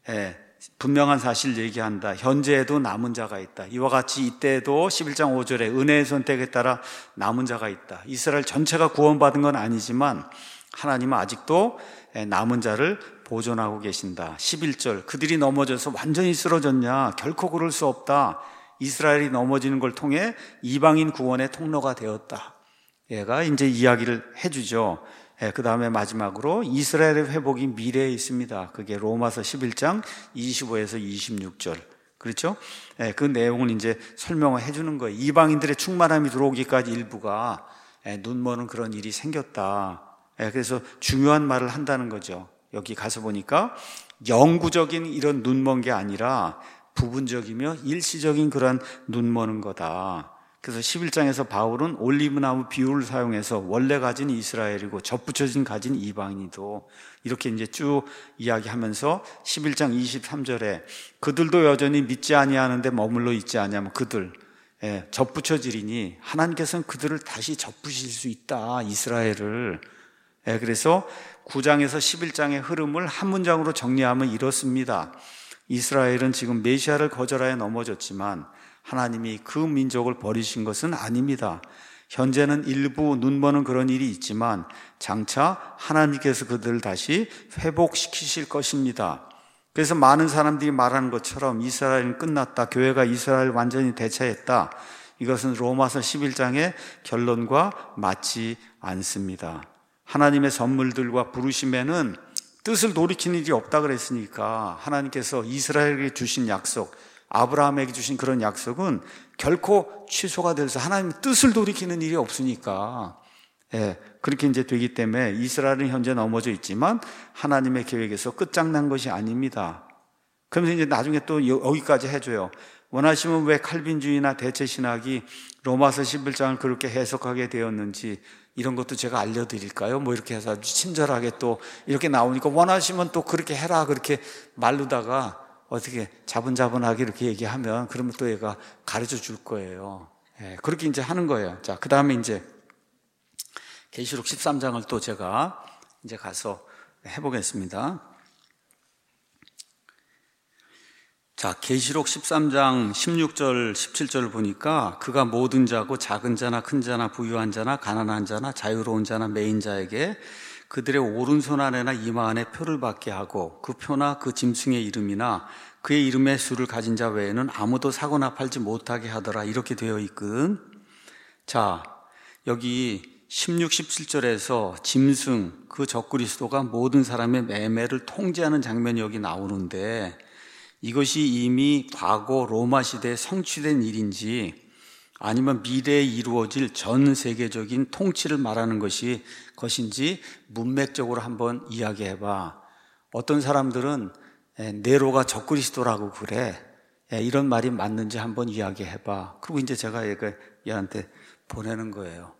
S1: 분명한 사실을 얘기한다. 현재에도 남은 자가 있다. 이와 같이 이때에도 11장 5절에 은혜의 선택에 따라 남은 자가 있다. 이스라엘 전체가 구원받은 건 아니지만 하나님은 아직도 남은 자를 보존하고 계신다. 11절, 그들이 넘어져서 완전히 쓰러졌냐? 결코 그럴 수 없다. 이스라엘이 넘어지는 걸 통해 이방인 구원의 통로가 되었다. 얘가 이제 이야기를 해주죠. 그 다음에 마지막으로 이스라엘의 회복이 미래에 있습니다. 그게 로마서 11장 25에서 26절. 그렇죠? 그 내용을 이제 설명을 해주는 거예요. 이방인들의 충만함이 들어오기까지 일부가 눈머는 그런 일이 생겼다. 그래서 중요한 말을 한다는 거죠. 여기 가서 보니까 영구적인 이런 눈먼 게 아니라 부분적이며 일시적인 그런 눈머는 거다. 그래서 11장에서 바울은 올리브나무 비유를 사용해서 원래 가진 이스라엘이고 접붙여진 가진 이방인이도 이렇게 이제 쭉 이야기하면서 11장 23절에 그들도 여전히 믿지 아니하는데 머물러 있지 아니하면 그들 접붙여지리니 하나님께서는 그들을 다시 접붙이실 수 있다. 이스라엘을. 그래서 9장에서 11장의 흐름을 한 문장으로 정리하면 이렇습니다. 이스라엘은 지금 메시아를 거절하여 넘어졌지만 하나님이 그 민족을 버리신 것은 아닙니다. 현재는 일부 눈머는 그런 일이 있지만 장차 하나님께서 그들을 다시 회복시키실 것입니다. 그래서 많은 사람들이 말하는 것처럼 이스라엘은 끝났다. 교회가 이스라엘을 완전히 대체했다. 이것은 로마서 11장의 결론과 맞지 않습니다. 하나님의 선물들과 부르심에는 뜻을 돌이키는 일이 없다 그랬으니까 하나님께서 이스라엘에게 주신 약속, 아브라함에게 주신 그런 약속은 결코 취소가 돼서 하나님 뜻을 돌이키는 일이 없으니까 그렇게 이제 되기 때문에 이스라엘은 현재 넘어져 있지만 하나님의 계획에서 끝장난 것이 아닙니다. 그러면서 이제 나중에 또 여기까지 해줘요. 원하시면 왜 칼빈주의나 대체신학이 로마서 11장을 그렇게 해석하게 되었는지 이런 것도 제가 알려드릴까요? 뭐 이렇게 해서 아주 친절하게 또 이렇게 나오니까 원하시면 또 그렇게 해라 그렇게 말르다가 어떻게 자분자분하게 이렇게 얘기하면 그러면 또 얘가 가르쳐 줄 거예요. 그렇게 이제 하는 거예요. 자, 그 다음에 이제 계시록 13장을 또 제가 이제 가서 해보겠습니다. 자, 계시록 13장 16절, 17절을 보니까 그가 모든 자고 작은 자나 큰 자나 부유한 자나 가난한 자나 자유로운 자나 매인 자에게 그들의 오른손 안에나 이마 안에 표를 받게 하고 그 표나 그 짐승의 이름이나 그의 이름의 수를 가진 자 외에는 아무도 사거나 팔지 못하게 하더라. 이렇게 되어 있거든. 자, 여기 16, 17절에서 짐승, 그 적그리스도가 모든 사람의 매매를 통제하는 장면이 여기 나오는데 이것이 이미 과거 로마 시대에 성취된 일인지 아니면 미래에 이루어질 전 세계적인 통치를 말하는 것인지 문맥적으로 한번 이야기해봐. 어떤 사람들은 네로가 적그리스도라고 그래. 이런 말이 맞는지 한번 이야기해봐. 그리고 이제 제가 얘한테 보내는 거예요.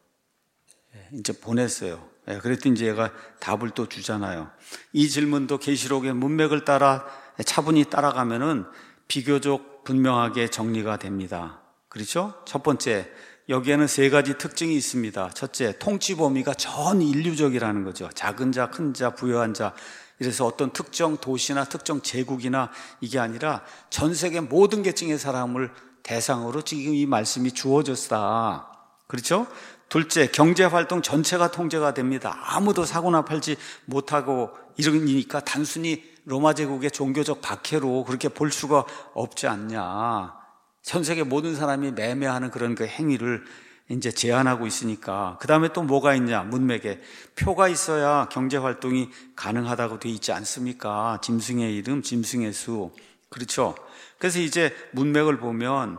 S1: 이제 보냈어요. 그랬더니 이제 얘가 답을 또 주잖아요. 이 질문도 계시록의 문맥을 따라 차분히 따라가면은 비교적 분명하게 정리가 됩니다. 그렇죠? 첫 번째, 여기에는 세 가지 특징이 있습니다. 첫째, 통치 범위가 전 인류적이라는 거죠. 작은 자, 큰 자, 부유한 자. 이래서 어떤 특정 도시나 특정 제국이나 이게 아니라 전 세계 모든 계층의 사람을 대상으로 지금 이 말씀이 주어졌다. 그렇죠? 둘째, 경제활동 전체가 통제가 됩니다. 아무도 사고나 팔지 못하고 이러니까 단순히 로마 제국의 종교적 박해로 그렇게 볼 수가 없지 않냐. 전 세계 모든 사람이 매매하는 그런 그 행위를 이제 제한하고 있으니까. 그 다음에 또 뭐가 있냐, 문맥에. 표가 있어야 경제활동이 가능하다고 돼 있지 않습니까? 짐승의 이름, 짐승의 수. 그렇죠? 그래서 이제 문맥을 보면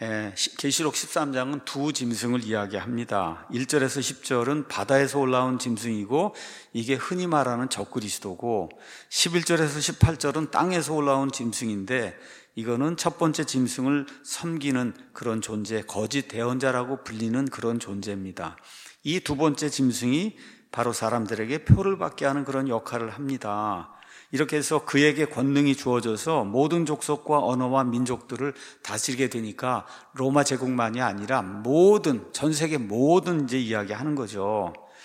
S1: 계시록 13장은 두 짐승을 이야기합니다. 1절에서 10절은 바다에서 올라온 짐승이고 이게 흔히 말하는 적그리스도고 11절에서 18절은 땅에서 올라온 짐승인데 이거는 첫 번째 짐승을 섬기는 그런 존재, 거짓 대언자라고 불리는 그런 존재입니다. 이 두 번째 짐승이 바로 사람들에게 표를 받게 하는 그런 역할을 합니다. 이렇게 해서 그에게 권능이 주어져서 모든 족속과 언어와 민족들을 다스리게 되니까 로마 제국만이 아니라 전 세계 모든 이제 이야기하는 거죠.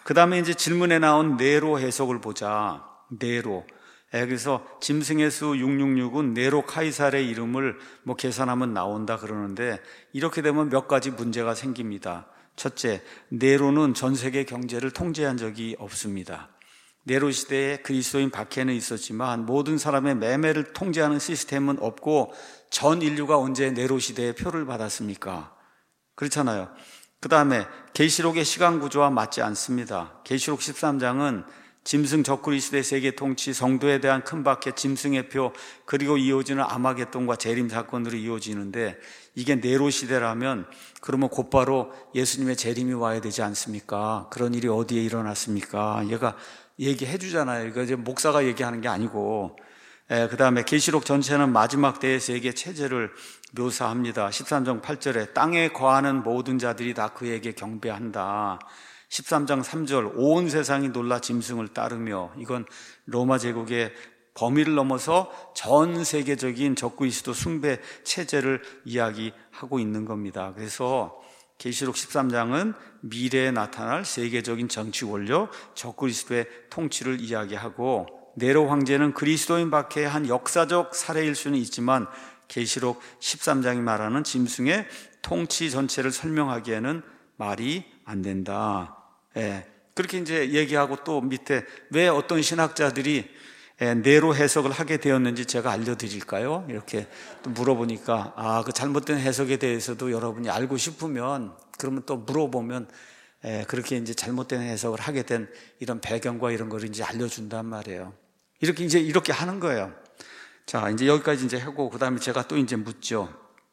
S1: 그 다음에 이제 질문에 나온 네로 해석을 보자. 네로. 그래서 짐승의 수 666은 네로 카이사르의 이름을 계산하면 나온다 그러는데, 이렇게 되면 몇 가지 문제가 생깁니다. 첫째, 네로는 전 세계 경제를 통제한 적이 없습니다. 네로 시대에 그리스도인 박해는 있었지만 모든 사람의 매매를 통제하는 시스템은 없고, 전 인류가 언제 네로 시대에 표를 받았습니까? 그렇잖아요. 그 다음에 계시록의 시간 구조와 맞지 않습니다. 계시록 13장은 짐승 적그리스도의 세계 통치, 성도에 대한 큰 박해, 짐승의 표, 그리고 이어지는 아마겟돈과 재림 사건으로 이어지는데, 이게 네로 시대라면 그러면 곧바로 예수님의 재림이 와야 되지 않습니까? 그런 일이 어디에 일어났습니까? 얘가 얘기해 주잖아요. 이거 이제 목사가 얘기하는 게 아니고. 그 다음에 계시록 전체는 마지막 때의 세계 체제를 묘사합니다. 13장 8절에 땅에 거하는 모든 자들이 다 그에게 경배한다. 13장 3절, 온 세상이 놀라 짐승을 따르며, 이건 로마 제국의 범위를 넘어서 전 세계적인 적그리스도 숭배 체제를 이야기하고 있는 겁니다. 그래서 계시록 13장은 미래에 나타날 세계적인 정치 원료, 적그리스도의 통치를 이야기하고, 네로 황제는 그리스도인 밖에 한 역사적 사례일 수는 있지만 계시록 13장이 말하는 짐승의 통치 전체를 설명하기에는 말이 안 된다. 그렇게 이제 얘기하고, 또 밑에 왜 어떤 신학자들이 네로 해석을 하게 되었는지 제가 알려드릴까요? 이렇게 또 물어보니까, 그 잘못된 해석에 대해서도 여러분이 알고 싶으면, 그러면 또 물어보면, 그렇게 이제 잘못된 해석을 하게 된 이런 배경과 이런 걸 이제 알려준단 말이에요. 이렇게 하는 거예요. 자, 이제 여기까지 이제 하고, 그 다음에 제가 또 이제 묻죠.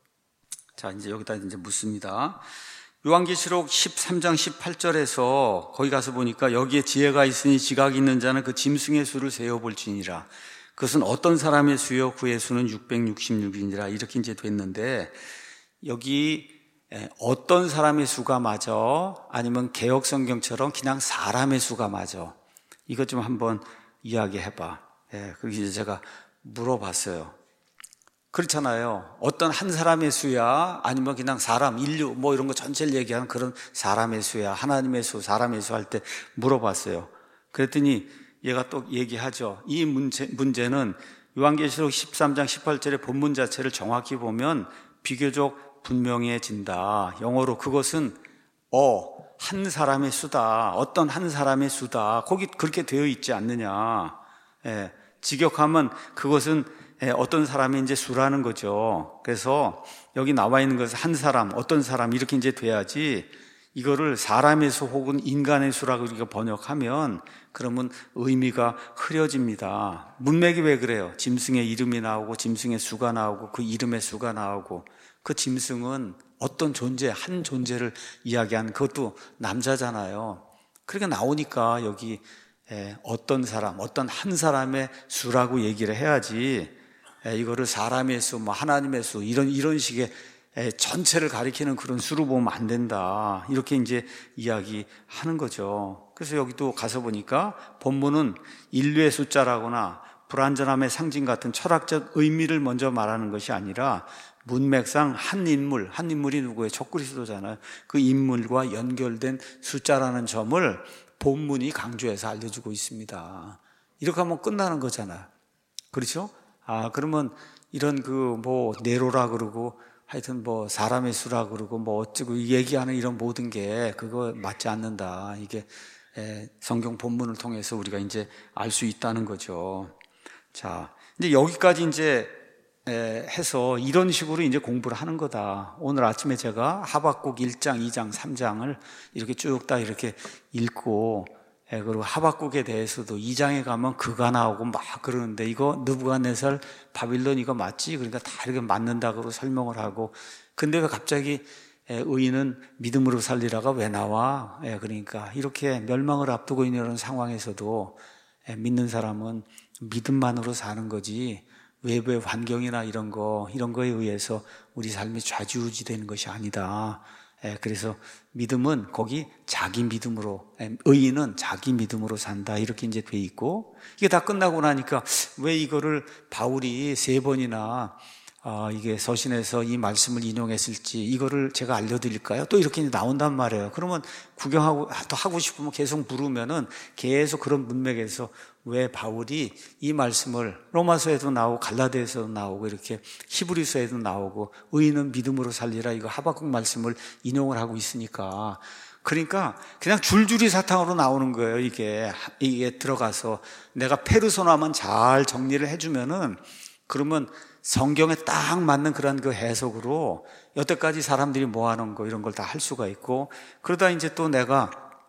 S1: 자, 이제 여기다 이제 묻습니다. 요한계시록 13장 18절에서 거기 가서 보니까, 여기에 지혜가 있으니 지각이 있는 자는 그 짐승의 수를 세어볼지니라. 그것은 어떤 사람의 수요? 그의 수는 666이니라. 이렇게 이제 됐는데, 여기 어떤 사람의 수가 맞아? 아니면 개역성경처럼 그냥 사람의 수가 맞아? 이것 좀 한번 이야기해봐. 그래서 제가 물어봤어요. 그렇잖아요. 어떤 한 사람의 수야? 아니면 그냥 사람, 인류, 이런 거 전체를 얘기하는 그런 사람의 수야? 하나님의 수, 사람의 수 할 때 물어봤어요. 그랬더니 얘가 또 얘기하죠. 이 문제는 요한계시록 13장 18절의 본문 자체를 정확히 보면 비교적 분명해진다. 영어로 그것은 한 사람의 수다. 어떤 한 사람의 수다. 거기 그렇게 되어 있지 않느냐. 직역하면 그것은 어떤 사람이 이제 수라는 거죠. 그래서 여기 나와 있는 것은 한 사람, 어떤 사람 이렇게 이제 돼야지, 이거를 사람의 수 혹은 인간의 수라고 우리가 번역하면 그러면 의미가 흐려집니다. 문맥이 왜 그래요? 짐승의 이름이 나오고 짐승의 수가 나오고 그 이름의 수가 나오고, 그 짐승은 어떤 존재, 한 존재를 이야기한, 그것도 남자잖아요. 그러니까 나오니까 여기 어떤 사람, 어떤 한 사람의 수라고 얘기를 해야지, 이거를 사람의 수, 하나님의 수, 이런 식의 전체를 가리키는 그런 수로 보면 안 된다. 이렇게 이제 이야기하는 거죠. 그래서 여기도 가서 보니까 본문은 인류의 숫자라거나 불완전함의 상징 같은 철학적 의미를 먼저 말하는 것이 아니라, 문맥상 한 인물이 누구예요? 적그리스도잖아요. 그 인물과 연결된 숫자라는 점을 본문이 강조해서 알려주고 있습니다. 이렇게 하면 끝나는 거잖아요. 그렇죠? 그러면 이런 네로라 그러고, 하여튼 사람의 수라 그러고, 어쩌고 얘기하는 이런 모든 게 그거 맞지 않는다. 이게 성경 본문을 통해서 우리가 이제 알 수 있다는 거죠. 자, 이제 여기까지 이제 해서 이런 식으로 이제 공부를 하는 거다. 오늘 아침에 제가 하박국 1장, 2장, 3장을 이렇게 쭉 다 이렇게 읽고, 그리고 하박국에 대해서도 2장에 가면 그가 나오고 막 그러는데, 이거 느부갓네살 바빌론 이거 맞지? 그러니까 다 이렇게 맞는다고 설명을 하고, 근데 왜 갑자기 의인은 믿음으로 살리라가 왜 나와? 그러니까 이렇게 멸망을 앞두고 있는 이런 상황에서도 믿는 사람은 믿음만으로 사는 거지, 외부의 환경이나 이런 거에 의해서 우리 삶이 좌지우지 되는 것이 아니다. 그래서 믿음은 거기 자기 믿음으로, 의인은 자기 믿음으로 산다. 이렇게 이제 돼 있고, 이게 다 끝나고 나니까 왜 이거를 바울이 3번이나 이게 서신에서 이 말씀을 인용했을지 이거를 제가 알려드릴까요? 또 이렇게 나온단 말이에요. 그러면 구경하고 또 하고 싶으면 계속 물으면은 계속 그런 문맥에서 왜 바울이 이 말씀을 로마서에도 나오고 갈라디아서도 나오고 이렇게 히브리서에도 나오고 의인은 믿음으로 살리라 이거 하박국 말씀을 인용을 하고 있으니까 그러니까 그냥 줄줄이 사탕으로 나오는 거예요. 이게 들어가서 내가 페르소나만 잘 정리를 해주면은 그러면 성경에 딱 맞는 그런 그 해석으로 여태까지 사람들이 뭐 하는 거 이런 걸 다 할 수가 있고 그러다 이제 또 내가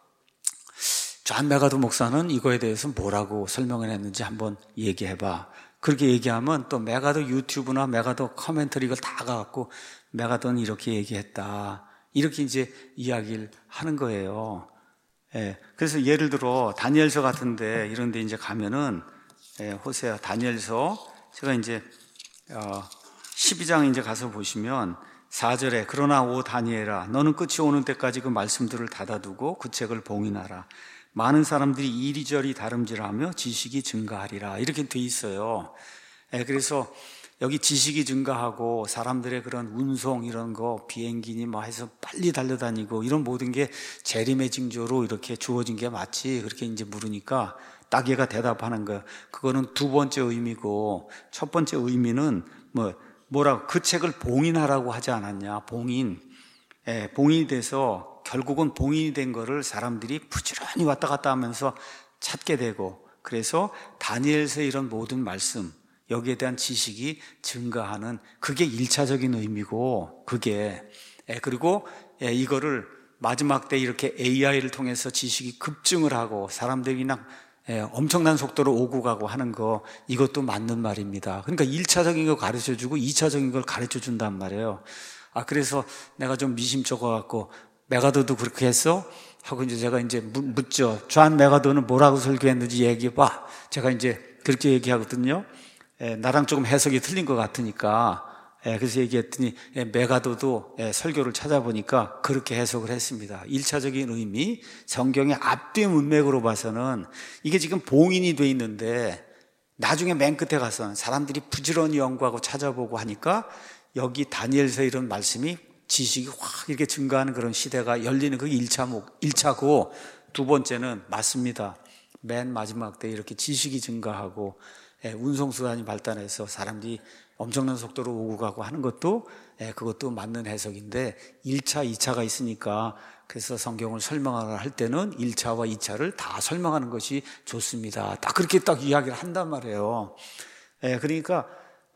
S1: 존 메가도 목사는 이거에 대해서 뭐라고 설명을 했는지 한번 얘기해봐. 그렇게 얘기하면 또 메가도 유튜브나 메가도 커멘터리 이걸 다 가갖고 메가도는 이렇게 얘기했다. 이렇게 이제 이야기를 하는 거예요. 예. 그래서 예를 들어 다니엘서 같은데 이런 데 이제 가면은 호세아 다니엘서 제가 이제 12장 이제 가서 보시면 4절에 그러나 오 다니엘아 너는 끝이 오는 때까지 그 말씀들을 닫아두고 그 책을 봉인하라. 많은 사람들이 이리저리 다름질하며 지식이 증가하리라. 이렇게 돼 있어요. 그래서 여기 지식이 증가하고 사람들의 그런 운송 이런 거 비행기니 뭐 해서 빨리 달려다니고 이런 모든 게 재림의 징조로 이렇게 주어진 게 맞지? 그렇게 이제 물으니까 딱 얘가 대답하는 거예요. 그거는 두 번째 의미고 첫 번째 의미는 뭐라고 그 책을 봉인하라고 하지 않았냐? 봉인이 돼서 결국은 봉인이 된 거를 사람들이 부지런히 왔다 갔다 하면서 찾게 되고 그래서 다니엘서 이런 모든 말씀 여기에 대한 지식이 증가하는 그게 1차적인 의미고 그리고 이거를 마지막 때 이렇게 AI를 통해서 지식이 급증을 하고 사람들이 그냥 엄청난 속도로 오고 가고 하는 거 이것도 맞는 말입니다. 그러니까 1차적인 거 가르쳐주고 2차적인 걸 가르쳐준단 말이에요. 그래서 내가 좀 미심쩍어갖고 메가도도 그렇게 했어? 하고 이제 제가 이제 묻죠. 존 메가도는 뭐라고 설교했는지 얘기해봐. 제가 이제 그렇게 얘기하거든요. 나랑 조금 해석이 틀린 것 같으니까 그래서 얘기했더니 메가도도 설교를 찾아보니까 그렇게 해석을 했습니다. 1차적인 의미 성경의 앞뒤 문맥으로 봐서는 이게 지금 봉인이 돼 있는데 나중에 맨 끝에 가서는 사람들이 부지런히 연구하고 찾아보고 하니까 여기 다니엘서 이런 말씀이 지식이 확 이렇게 증가하는 그런 시대가 열리는 그게 1차고 두 번째는 맞습니다. 맨 마지막 때 이렇게 지식이 증가하고 운송수단이 발달해서 사람들이 엄청난 속도로 오고 가고 하는 것도 그것도 맞는 해석인데 1차, 2차가 있으니까 그래서 성경을 설명하라 할 때는 1차와 2차를 다 설명하는 것이 좋습니다. 딱 그렇게 딱 이야기를 한단 말이에요. 그러니까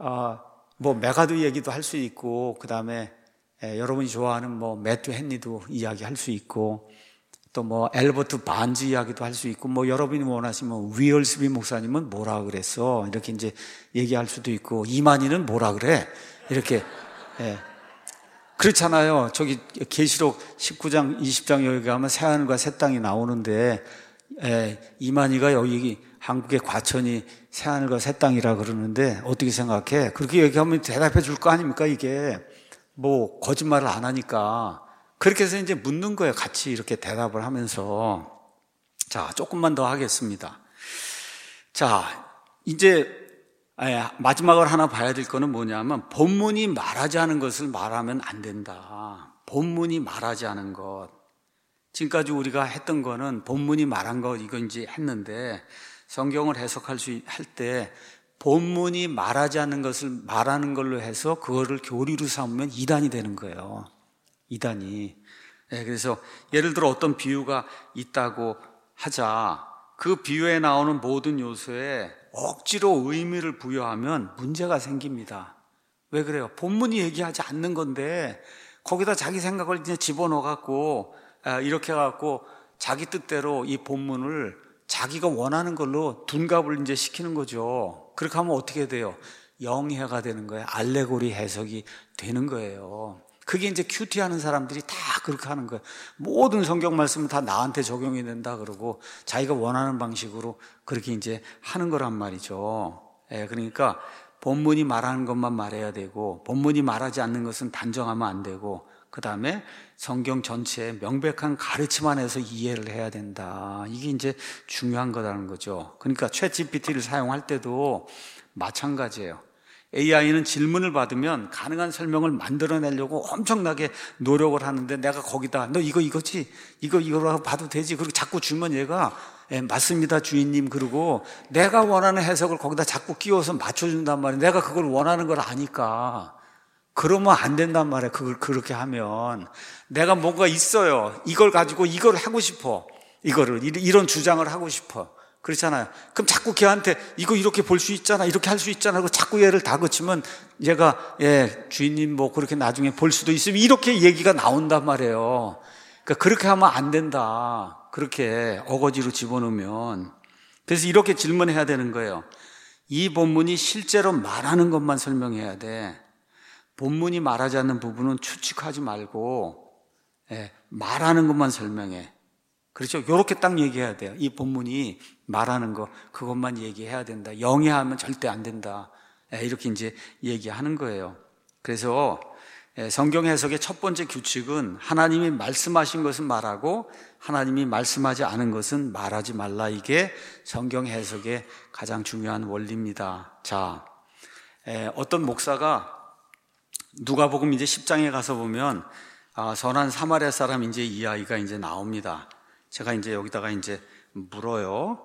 S1: 뭐 메가도 얘기도 할 수 있고 그 다음에 여러분이 좋아하는 뭐 매튜 헨리도 이야기할 수 있고 또 뭐 엘버트 반즈 이야기도 할 수 있고 뭐 여러분이 원하시면 위얼스비 목사님은 뭐라 그랬어 이렇게 이제 얘기할 수도 있고 이만희는 뭐라 그래 이렇게 그렇잖아요. 저기 계시록 19장 20장 여기 가면 새하늘과 새 땅이 나오는데 이만희가 여기 한국의 과천이 새하늘과 새 땅이라 그러는데 어떻게 생각해? 그렇게 얘기하면 대답해 줄 거 아닙니까? 이게 뭐 거짓말을 안 하니까 그렇게 해서 이제 묻는 거예요. 같이 이렇게 대답을 하면서. 자, 조금만 더 하겠습니다. 자, 이제 마지막으로 하나 봐야 될 거는 뭐냐면 본문이 말하지 않은 것을 말하면 안 된다. 본문이 말하지 않은 것. 지금까지 우리가 했던 거는 본문이 말한 거 이거 이제 했는데 성경을 해석할 때 본문이 말하지 않는 것을 말하는 걸로 해서 그거를 교리로 삼으면 이단이 되는 거예요. 이단이. 그래서 예를 들어 어떤 비유가 있다고 하자. 그 비유에 나오는 모든 요소에 억지로 의미를 부여하면 문제가 생깁니다. 왜 그래요? 본문이 얘기하지 않는 건데 거기다 자기 생각을 이제 집어넣어갖고 이렇게 해갖고 자기 뜻대로 이 본문을 자기가 원하는 걸로 둔갑을 이제 시키는 거죠. 그렇게 하면 어떻게 돼요? 영해가 되는 거예요. 알레고리 해석이 되는 거예요. 그게 이제 큐티하는 사람들이 다 그렇게 하는 거예요. 모든 성경 말씀은 다 나한테 적용이 된다 그러고 자기가 원하는 방식으로 그렇게 이제 하는 거란 말이죠. 그러니까 본문이 말하는 것만 말해야 되고 본문이 말하지 않는 것은 단정하면 안 되고 그 다음에 성경 전체에 명백한 가르침 안에서 이해를 해야 된다. 이게 이제 중요한 거라는 거죠. 그러니까 챗GPT를 사용할 때도 마찬가지예요. AI는 질문을 받으면 가능한 설명을 만들어내려고 엄청나게 노력을 하는데, 내가 거기다 너 이거지? 이거라고 봐도 되지? 그리고 자꾸 주면 얘가 맞습니다 주인님, 그러고 내가 원하는 해석을 거기다 자꾸 끼워서 맞춰준단 말이에요. 내가 그걸 원하는 걸 아니까. 그러면 안 된단 말이에요. 그걸 그렇게 하면. 내가 뭔가 있어요. 이걸 가지고 이걸 하고 싶어. 이런 주장을 하고 싶어. 그렇잖아요. 그럼 자꾸 걔한테 이거 이렇게 볼 수 있잖아, 이렇게 할 수 있잖아, 그리고 자꾸 얘를 다그치면 얘가 주인님 뭐 그렇게 나중에 볼 수도 있으면 이렇게 얘기가 나온단 말이에요. 그러니까 그렇게 하면 안 된다. 그렇게 어거지로 집어넣으면. 그래서 이렇게 질문해야 되는 거예요. 이 본문이 실제로 말하는 것만 설명해야 돼. 본문이 말하지 않는 부분은 추측하지 말고 말하는 것만 설명해. 그렇죠? 이렇게 딱 얘기해야 돼요. 이 본문이 말하는 거 그것만 얘기해야 된다. 영해하면 절대 안 된다. 이렇게 이제 얘기하는 거예요. 그래서 성경 해석의 첫 번째 규칙은 하나님이 말씀하신 것은 말하고 하나님이 말씀하지 않은 것은 말하지 말라. 이게 성경 해석의 가장 중요한 원리입니다. 자, 어떤 목사가 누가복음 이제 10장에 가서 보면 선한 사마리아 사람 이제 이야기가 이제 나옵니다. 제가 이제 여기다가 이제 물어요.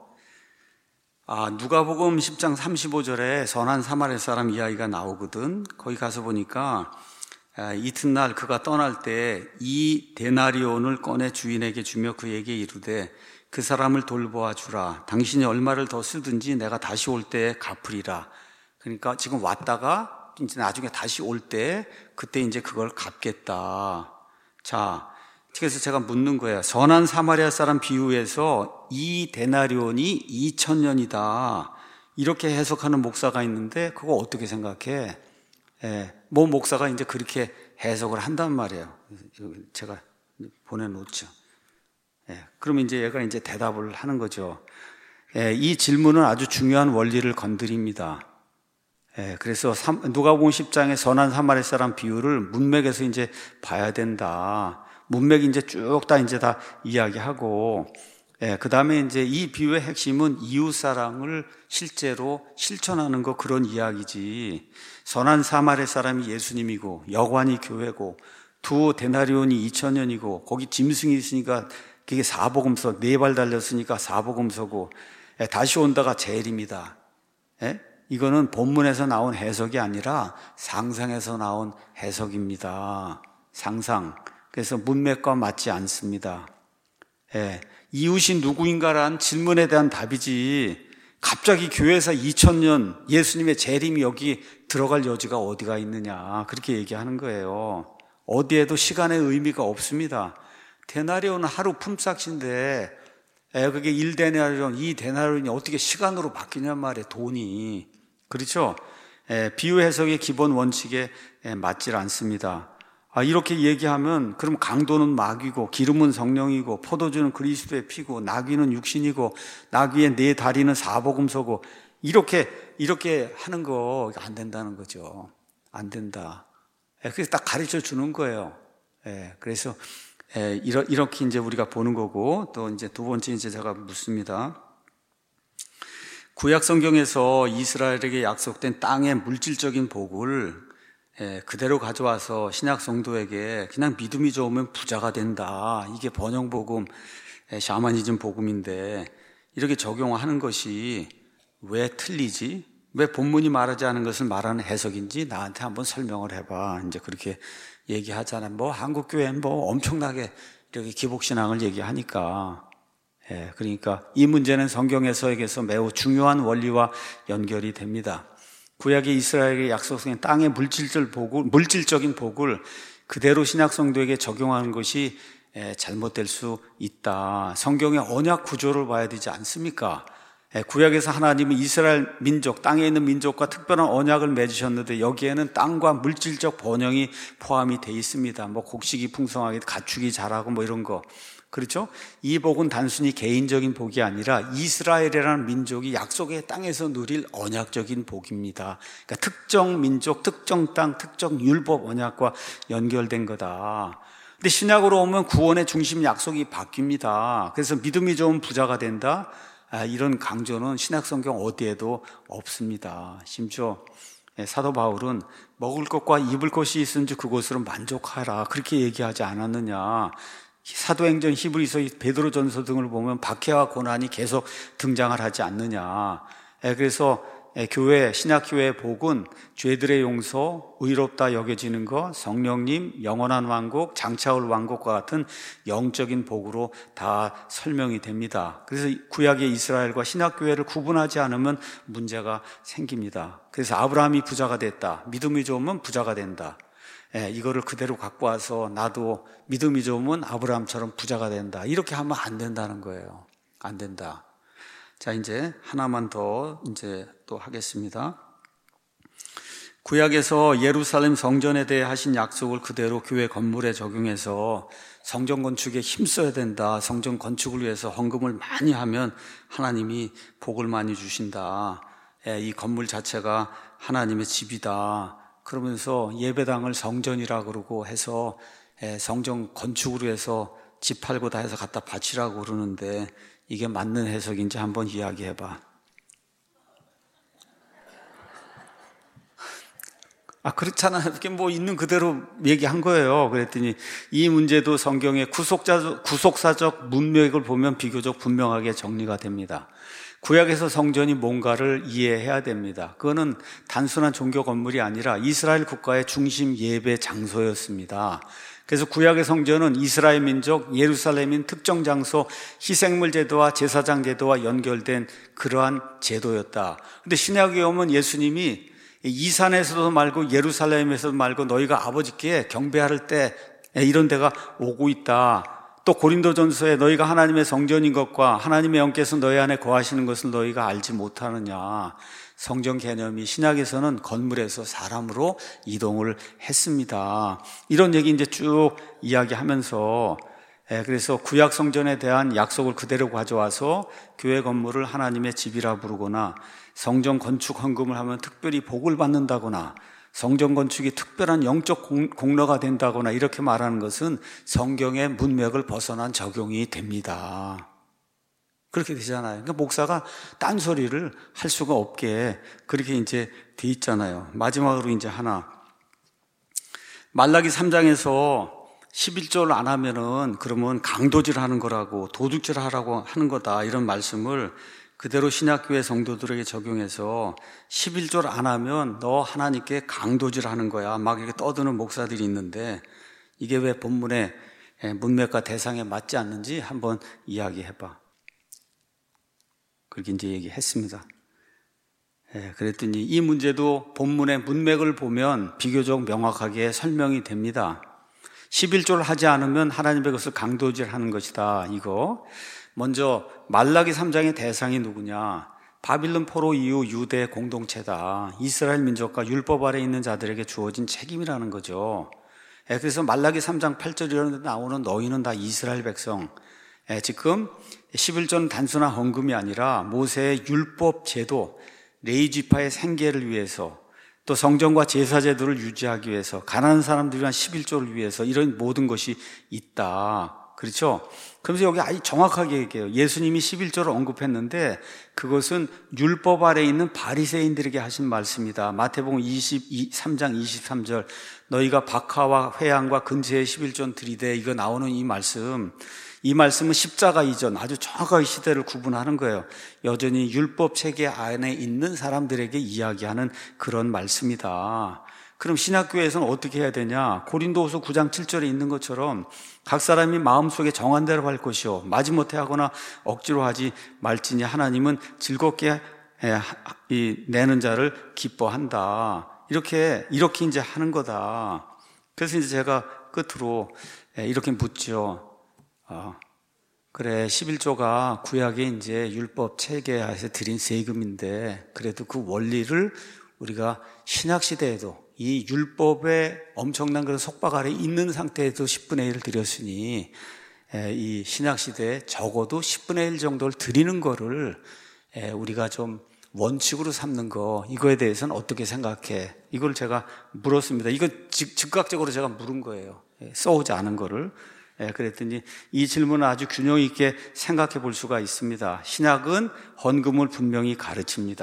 S1: 누가복음 10장 35절에 선한 사마리아 사람 이야기가 나오거든. 거기 가서 보니까 이튿날 그가 떠날 때 이 데나리온을 꺼내 주인에게 주며 그에게 이르되 그 사람을 돌보아 주라. 당신이 얼마를 더 쓰든지 내가 다시 올 때에 갚으리라. 그러니까 지금 왔다가 이제 나중에 다시 올 때 그때 이제 그걸 갚겠다. 자, 그래서 제가 묻는 거예요. 선한 사마리아 사람 비유에서 이 데나리온이 2000년이다. 이렇게 해석하는 목사가 있는데 그거 어떻게 생각해? 뭐 목사가 이제 그렇게 해석을 한단 말이에요. 제가 보내놓죠. 그러면 이제 얘가 이제 대답을 하는 거죠. 이 질문은 아주 중요한 원리를 건드립니다. 그래서 누가복음 10장의 선한 사마리아 사람 비유를 문맥에서 이제 봐야 된다. 문맥이 이제 쭉 다 이제 다 이야기하고, 그 다음에 이제 이 비유의 핵심은 이웃 사랑을 실제로 실천하는 거, 그런 이야기지. 선한 사마리아 사람이 예수님이고 여관이 교회고 두 데나리온이 2000년이고 거기 짐승이 있으니까 그게 사복음서, 4발 달렸으니까 사복음서고 다시 온다가 제일입니다. 이거는 본문에서 나온 해석이 아니라 상상에서 나온 해석입니다. 상상. 그래서 문맥과 맞지 않습니다. 이웃이 누구인가란 질문에 대한 답이지 갑자기 교회에서 2000년 예수님의 재림이 여기 들어갈 여지가 어디가 있느냐, 그렇게 얘기하는 거예요. 어디에도 시간의 의미가 없습니다. 데나리온은 하루 품삯인데 그게 1데나리온, 2데나리온이 어떻게 시간으로 바뀌냔 말이에요. 돈이. 그렇죠? 비유 해석의 기본 원칙에 맞질 않습니다. 이렇게 얘기하면 그럼 강도는 마귀고 기름은 성령이고 포도주는 그리스도의 피고 나귀는 육신이고 나귀의 4다리는 사복음서고 이렇게 하는 거 안 된다는 거죠. 안 된다. 그래서 딱 가르쳐 주는 거예요. 그래서 이렇게 이제 우리가 보는 거고, 또 이제 두 번째 이제 제가 묻습니다. 구약 성경에서 이스라엘에게 약속된 땅의 물질적인 복을 그대로 가져와서 신약 성도에게 그냥 믿음이 좋으면 부자가 된다, 이게 번영복음, 샤머니즘 복음인데 이렇게 적용하는 것이 왜 틀리지? 왜 본문이 말하지 않은 것을 말하는 해석인지 나한테 한번 설명을 해봐. 이제 그렇게 얘기하잖아요. 뭐 한국교회는 뭐 엄청나게 이렇게 기복신앙을 얘기하니까. 그러니까 이 문제는 성경 해석에서 매우 중요한 원리와 연결이 됩니다. 구약의 이스라엘에게 약속된 땅의 물질적인 복을 그대로 신약 성도에게 적용하는 것이 잘못될 수 있다. 성경의 언약 구조를 봐야 되지 않습니까? 구약에서 하나님은 이스라엘 민족, 땅에 있는 민족과 특별한 언약을 맺으셨는데 여기에는 땅과 물질적 번영이 포함이 되어 있습니다. 뭐 곡식이 풍성하게, 가축이 자라고 뭐 이런 거. 그렇죠? 이 복은 단순히 개인적인 복이 아니라 이스라엘이라는 민족이 약속의 땅에서 누릴 언약적인 복입니다. 그러니까 특정 민족, 특정 땅, 특정 율법 언약과 연결된 거다. 근데 신약으로 오면 구원의 중심 약속이 바뀝니다. 그래서 믿음이 좋은 부자가 된다, 이런 강조는 신약 성경 어디에도 없습니다. 심지어 사도 바울은 먹을 것과 입을 것이 있은지 그것으로 만족하라 그렇게 얘기하지 않았느냐. 사도행전, 히브리서, 베드로전서 등을 보면 박해와 고난이 계속 등장을 하지 않느냐. 그래서 교회, 신약교회의 복은 죄들의 용서, 의롭다 여겨지는 것, 성령님, 영원한 왕국, 장차올 왕국과 같은 영적인 복으로 다 설명이 됩니다. 그래서 구약의 이스라엘과 신약교회를 구분하지 않으면 문제가 생깁니다. 그래서 아브라함이 부자가 됐다. 믿음이 좋으면 부자가 된다. 이거를 그대로 갖고 와서 나도 믿음이 좋으면 아브라함처럼 부자가 된다. 이렇게 하면 안 된다는 거예요. 안 된다. 자, 이제 하나만 더 또 하겠습니다. 구약에서 예루살렘 성전에 대해 하신 약속을 그대로 교회 건물에 적용해서 성전 건축에 힘써야 된다. 성전 건축을 위해서 헌금을 많이 하면 하나님이 복을 많이 주신다. 이 건물 자체가 하나님의 집이다. 그러면서 예배당을 성전이라 그러고 해서 성전 건축으로 해서 집 팔고 다 해서 갖다 바치라고 그러는데 이게 맞는 해석인지 한번 이야기해봐. 그렇잖아요. 이렇게 뭐 있는 그대로 얘기한 거예요. 그랬더니 이 문제도 성경의 구속사적 문맥을 보면 비교적 분명하게 정리가 됩니다. 구약에서 성전이 뭔가를 이해해야 됩니다. 그거는 단순한 종교 건물이 아니라 이스라엘 국가의 중심 예배 장소였습니다. 그래서 구약의 성전은 이스라엘 민족 예루살렘인 특정 장소 희생물 제도와 제사장 제도와 연결된 그러한 제도였다. 근데 신약에 오면 예수님이 이 산에서도 말고 예루살렘에서도 말고 너희가 아버지께 경배할 때 이런 데가 오고 있다. 또 고린도전서에 너희가 하나님의 성전인 것과 하나님의 영께서 너희 안에 거하시는 것을 너희가 알지 못하느냐. 성전 개념이 신약에서는 건물에서 사람으로 이동을 했습니다. 이런 얘기 이제 쭉 이야기하면서 그래서 구약 성전에 대한 약속을 그대로 가져와서 교회 건물을 하나님의 집이라 부르거나 성전 건축 헌금을 하면 특별히 복을 받는다거나 성전 건축이 특별한 영적 공로가 된다거나 이렇게 말하는 것은 성경의 문맥을 벗어난 적용이 됩니다. 그렇게 되잖아요. 그러니까 목사가 딴소리를 할 수가 없게 그렇게 이제 돼 있잖아요. 마지막으로 이제 하나. 말라기 3장에서 11조를 안 하면은 그러면 강도질 하는 거라고 도둑질 하라고 하는 거다. 이런 말씀을 그대로 신약교회 성도들에게 적용해서 11조를 안 하면 너 하나님께 강도질 하는 거야. 막 이렇게 떠드는 목사들이 있는데 이게 왜 본문의 문맥과 대상에 맞지 않는지 한번 이야기해봐. 그렇게 이제 얘기했습니다. 그랬더니 이 문제도 본문의 문맥을 보면 비교적 명확하게 설명이 됩니다. 11조를 하지 않으면 하나님의 것을 강도질하는 것이다. 이거 먼저 말라기 3장의 대상이 누구냐? 바빌론 포로 이후 유대 공동체다. 이스라엘 민족과 율법 아래 있는 자들에게 주어진 책임이라는 거죠. 그래서 말라기 3장 8절 이런 데 나오는 너희는 다 이스라엘 백성. 지금 11조는 단순한 헌금이 아니라 모세의 율법 제도, 레위지파의 생계를 위해서 또 성전과 제사 제도를 유지하기 위해서 가난한 사람들을 위한 11조를 위해서 이런 모든 것이 있다. 그렇죠? 그러면서 여기 아주 정확하게 얘기해요. 예수님이 11조를 언급했는데 그것은 율법 아래 있는 바리새인들에게 하신 말씀이다. 마태복음 3장 23절 너희가 박하와 회양과 근세의 11조는 드리되 이거 나오는 이 말씀은 십자가 이전 아주 정확하게 시대를 구분하는 거예요. 여전히 율법 체계 안에 있는 사람들에게 이야기하는 그런 말씀이다. 그럼 신학교에서는 어떻게 해야 되냐? 고린도후서 9장 7절에 있는 것처럼 각 사람이 마음속에 정한 대로 할 것이요 마지못해 하거나 억지로 하지 말지니 하나님은 즐겁게 내는 자를 기뻐한다. 이렇게 이제 하는 거다. 그래서 이제 제가 끝으로 이렇게 묻죠. 그래 11조가 구약의 이제 율법 체계에서 드린 세금인데 그래도 그 원리를 우리가 신약 시대에도 이 율법의 엄청난 그런 속박 아래 있는 상태에도 10분의 1을 드렸으니 이 신약 시대에 적어도 10분의 1 정도를 드리는 거를 우리가 좀 원칙으로 삼는 거 이거에 대해서는 어떻게 생각해? 이걸 제가 물었습니다. 이거 즉각적으로 제가 물은 거예요. 써오지 않은 거를. 그랬더니 이 질문은 아주 균형 있게 생각해 볼 수가 있습니다. 신약은 헌금을 분명히 가르칩니다.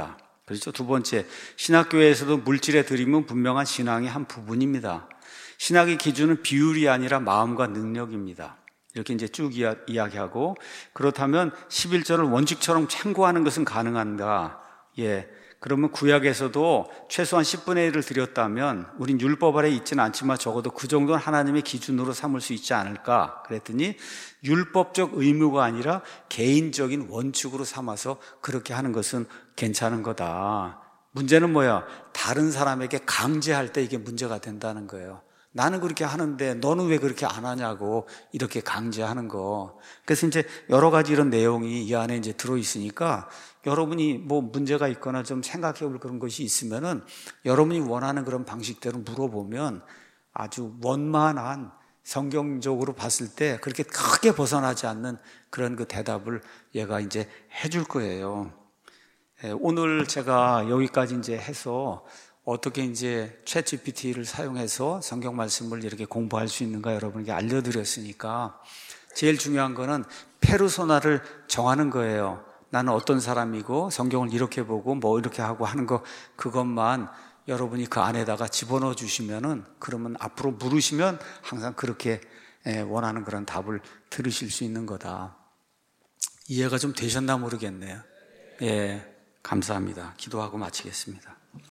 S1: 그렇죠. 두 번째, 신학교에서도 물질의 드림은 분명한 신앙의 한 부분입니다. 신학의 기준은 비율이 아니라 마음과 능력입니다. 이렇게 이제 쭉 이야기하고, 그렇다면 11절을 원칙처럼 참고하는 것은 가능한가? 예. 그러면 구약에서도 최소한 10분의 1을 드렸다면 우린 율법 아래 있지는 않지만 적어도 그 정도는 하나님의 기준으로 삼을 수 있지 않을까? 그랬더니 율법적 의무가 아니라 개인적인 원칙으로 삼아서 그렇게 하는 것은 괜찮은 거다. 문제는 뭐야? 다른 사람에게 강제할 때 이게 문제가 된다는 거예요. 나는 그렇게 하는데 너는 왜 그렇게 안 하냐고 이렇게 강제하는 거. 그래서 이제 여러 가지 이런 내용이 이 안에 이제 들어있으니까 여러분이 뭐 문제가 있거나 좀 생각해 볼 그런 것이 있으면은 여러분이 원하는 그런 방식대로 물어보면 아주 원만한 성경적으로 봤을 때 그렇게 크게 벗어나지 않는 그런 그 대답을 얘가 이제 해줄 거예요. 오늘 제가 여기까지 이제 해서 어떻게 이제 챗GPT를 사용해서 성경 말씀을 이렇게 공부할 수 있는가 여러분에게 알려드렸으니까 제일 중요한 거는 페르소나를 정하는 거예요. 나는 어떤 사람이고 성경을 이렇게 보고 뭐 이렇게 하고 하는 거 그것만 여러분이 그 안에다가 집어넣어 주시면은 그러면 앞으로 물으시면 항상 그렇게 원하는 그런 답을 들으실 수 있는 거다. 이해가 좀 되셨나 모르겠네요. 예, 감사합니다. 기도하고 마치겠습니다.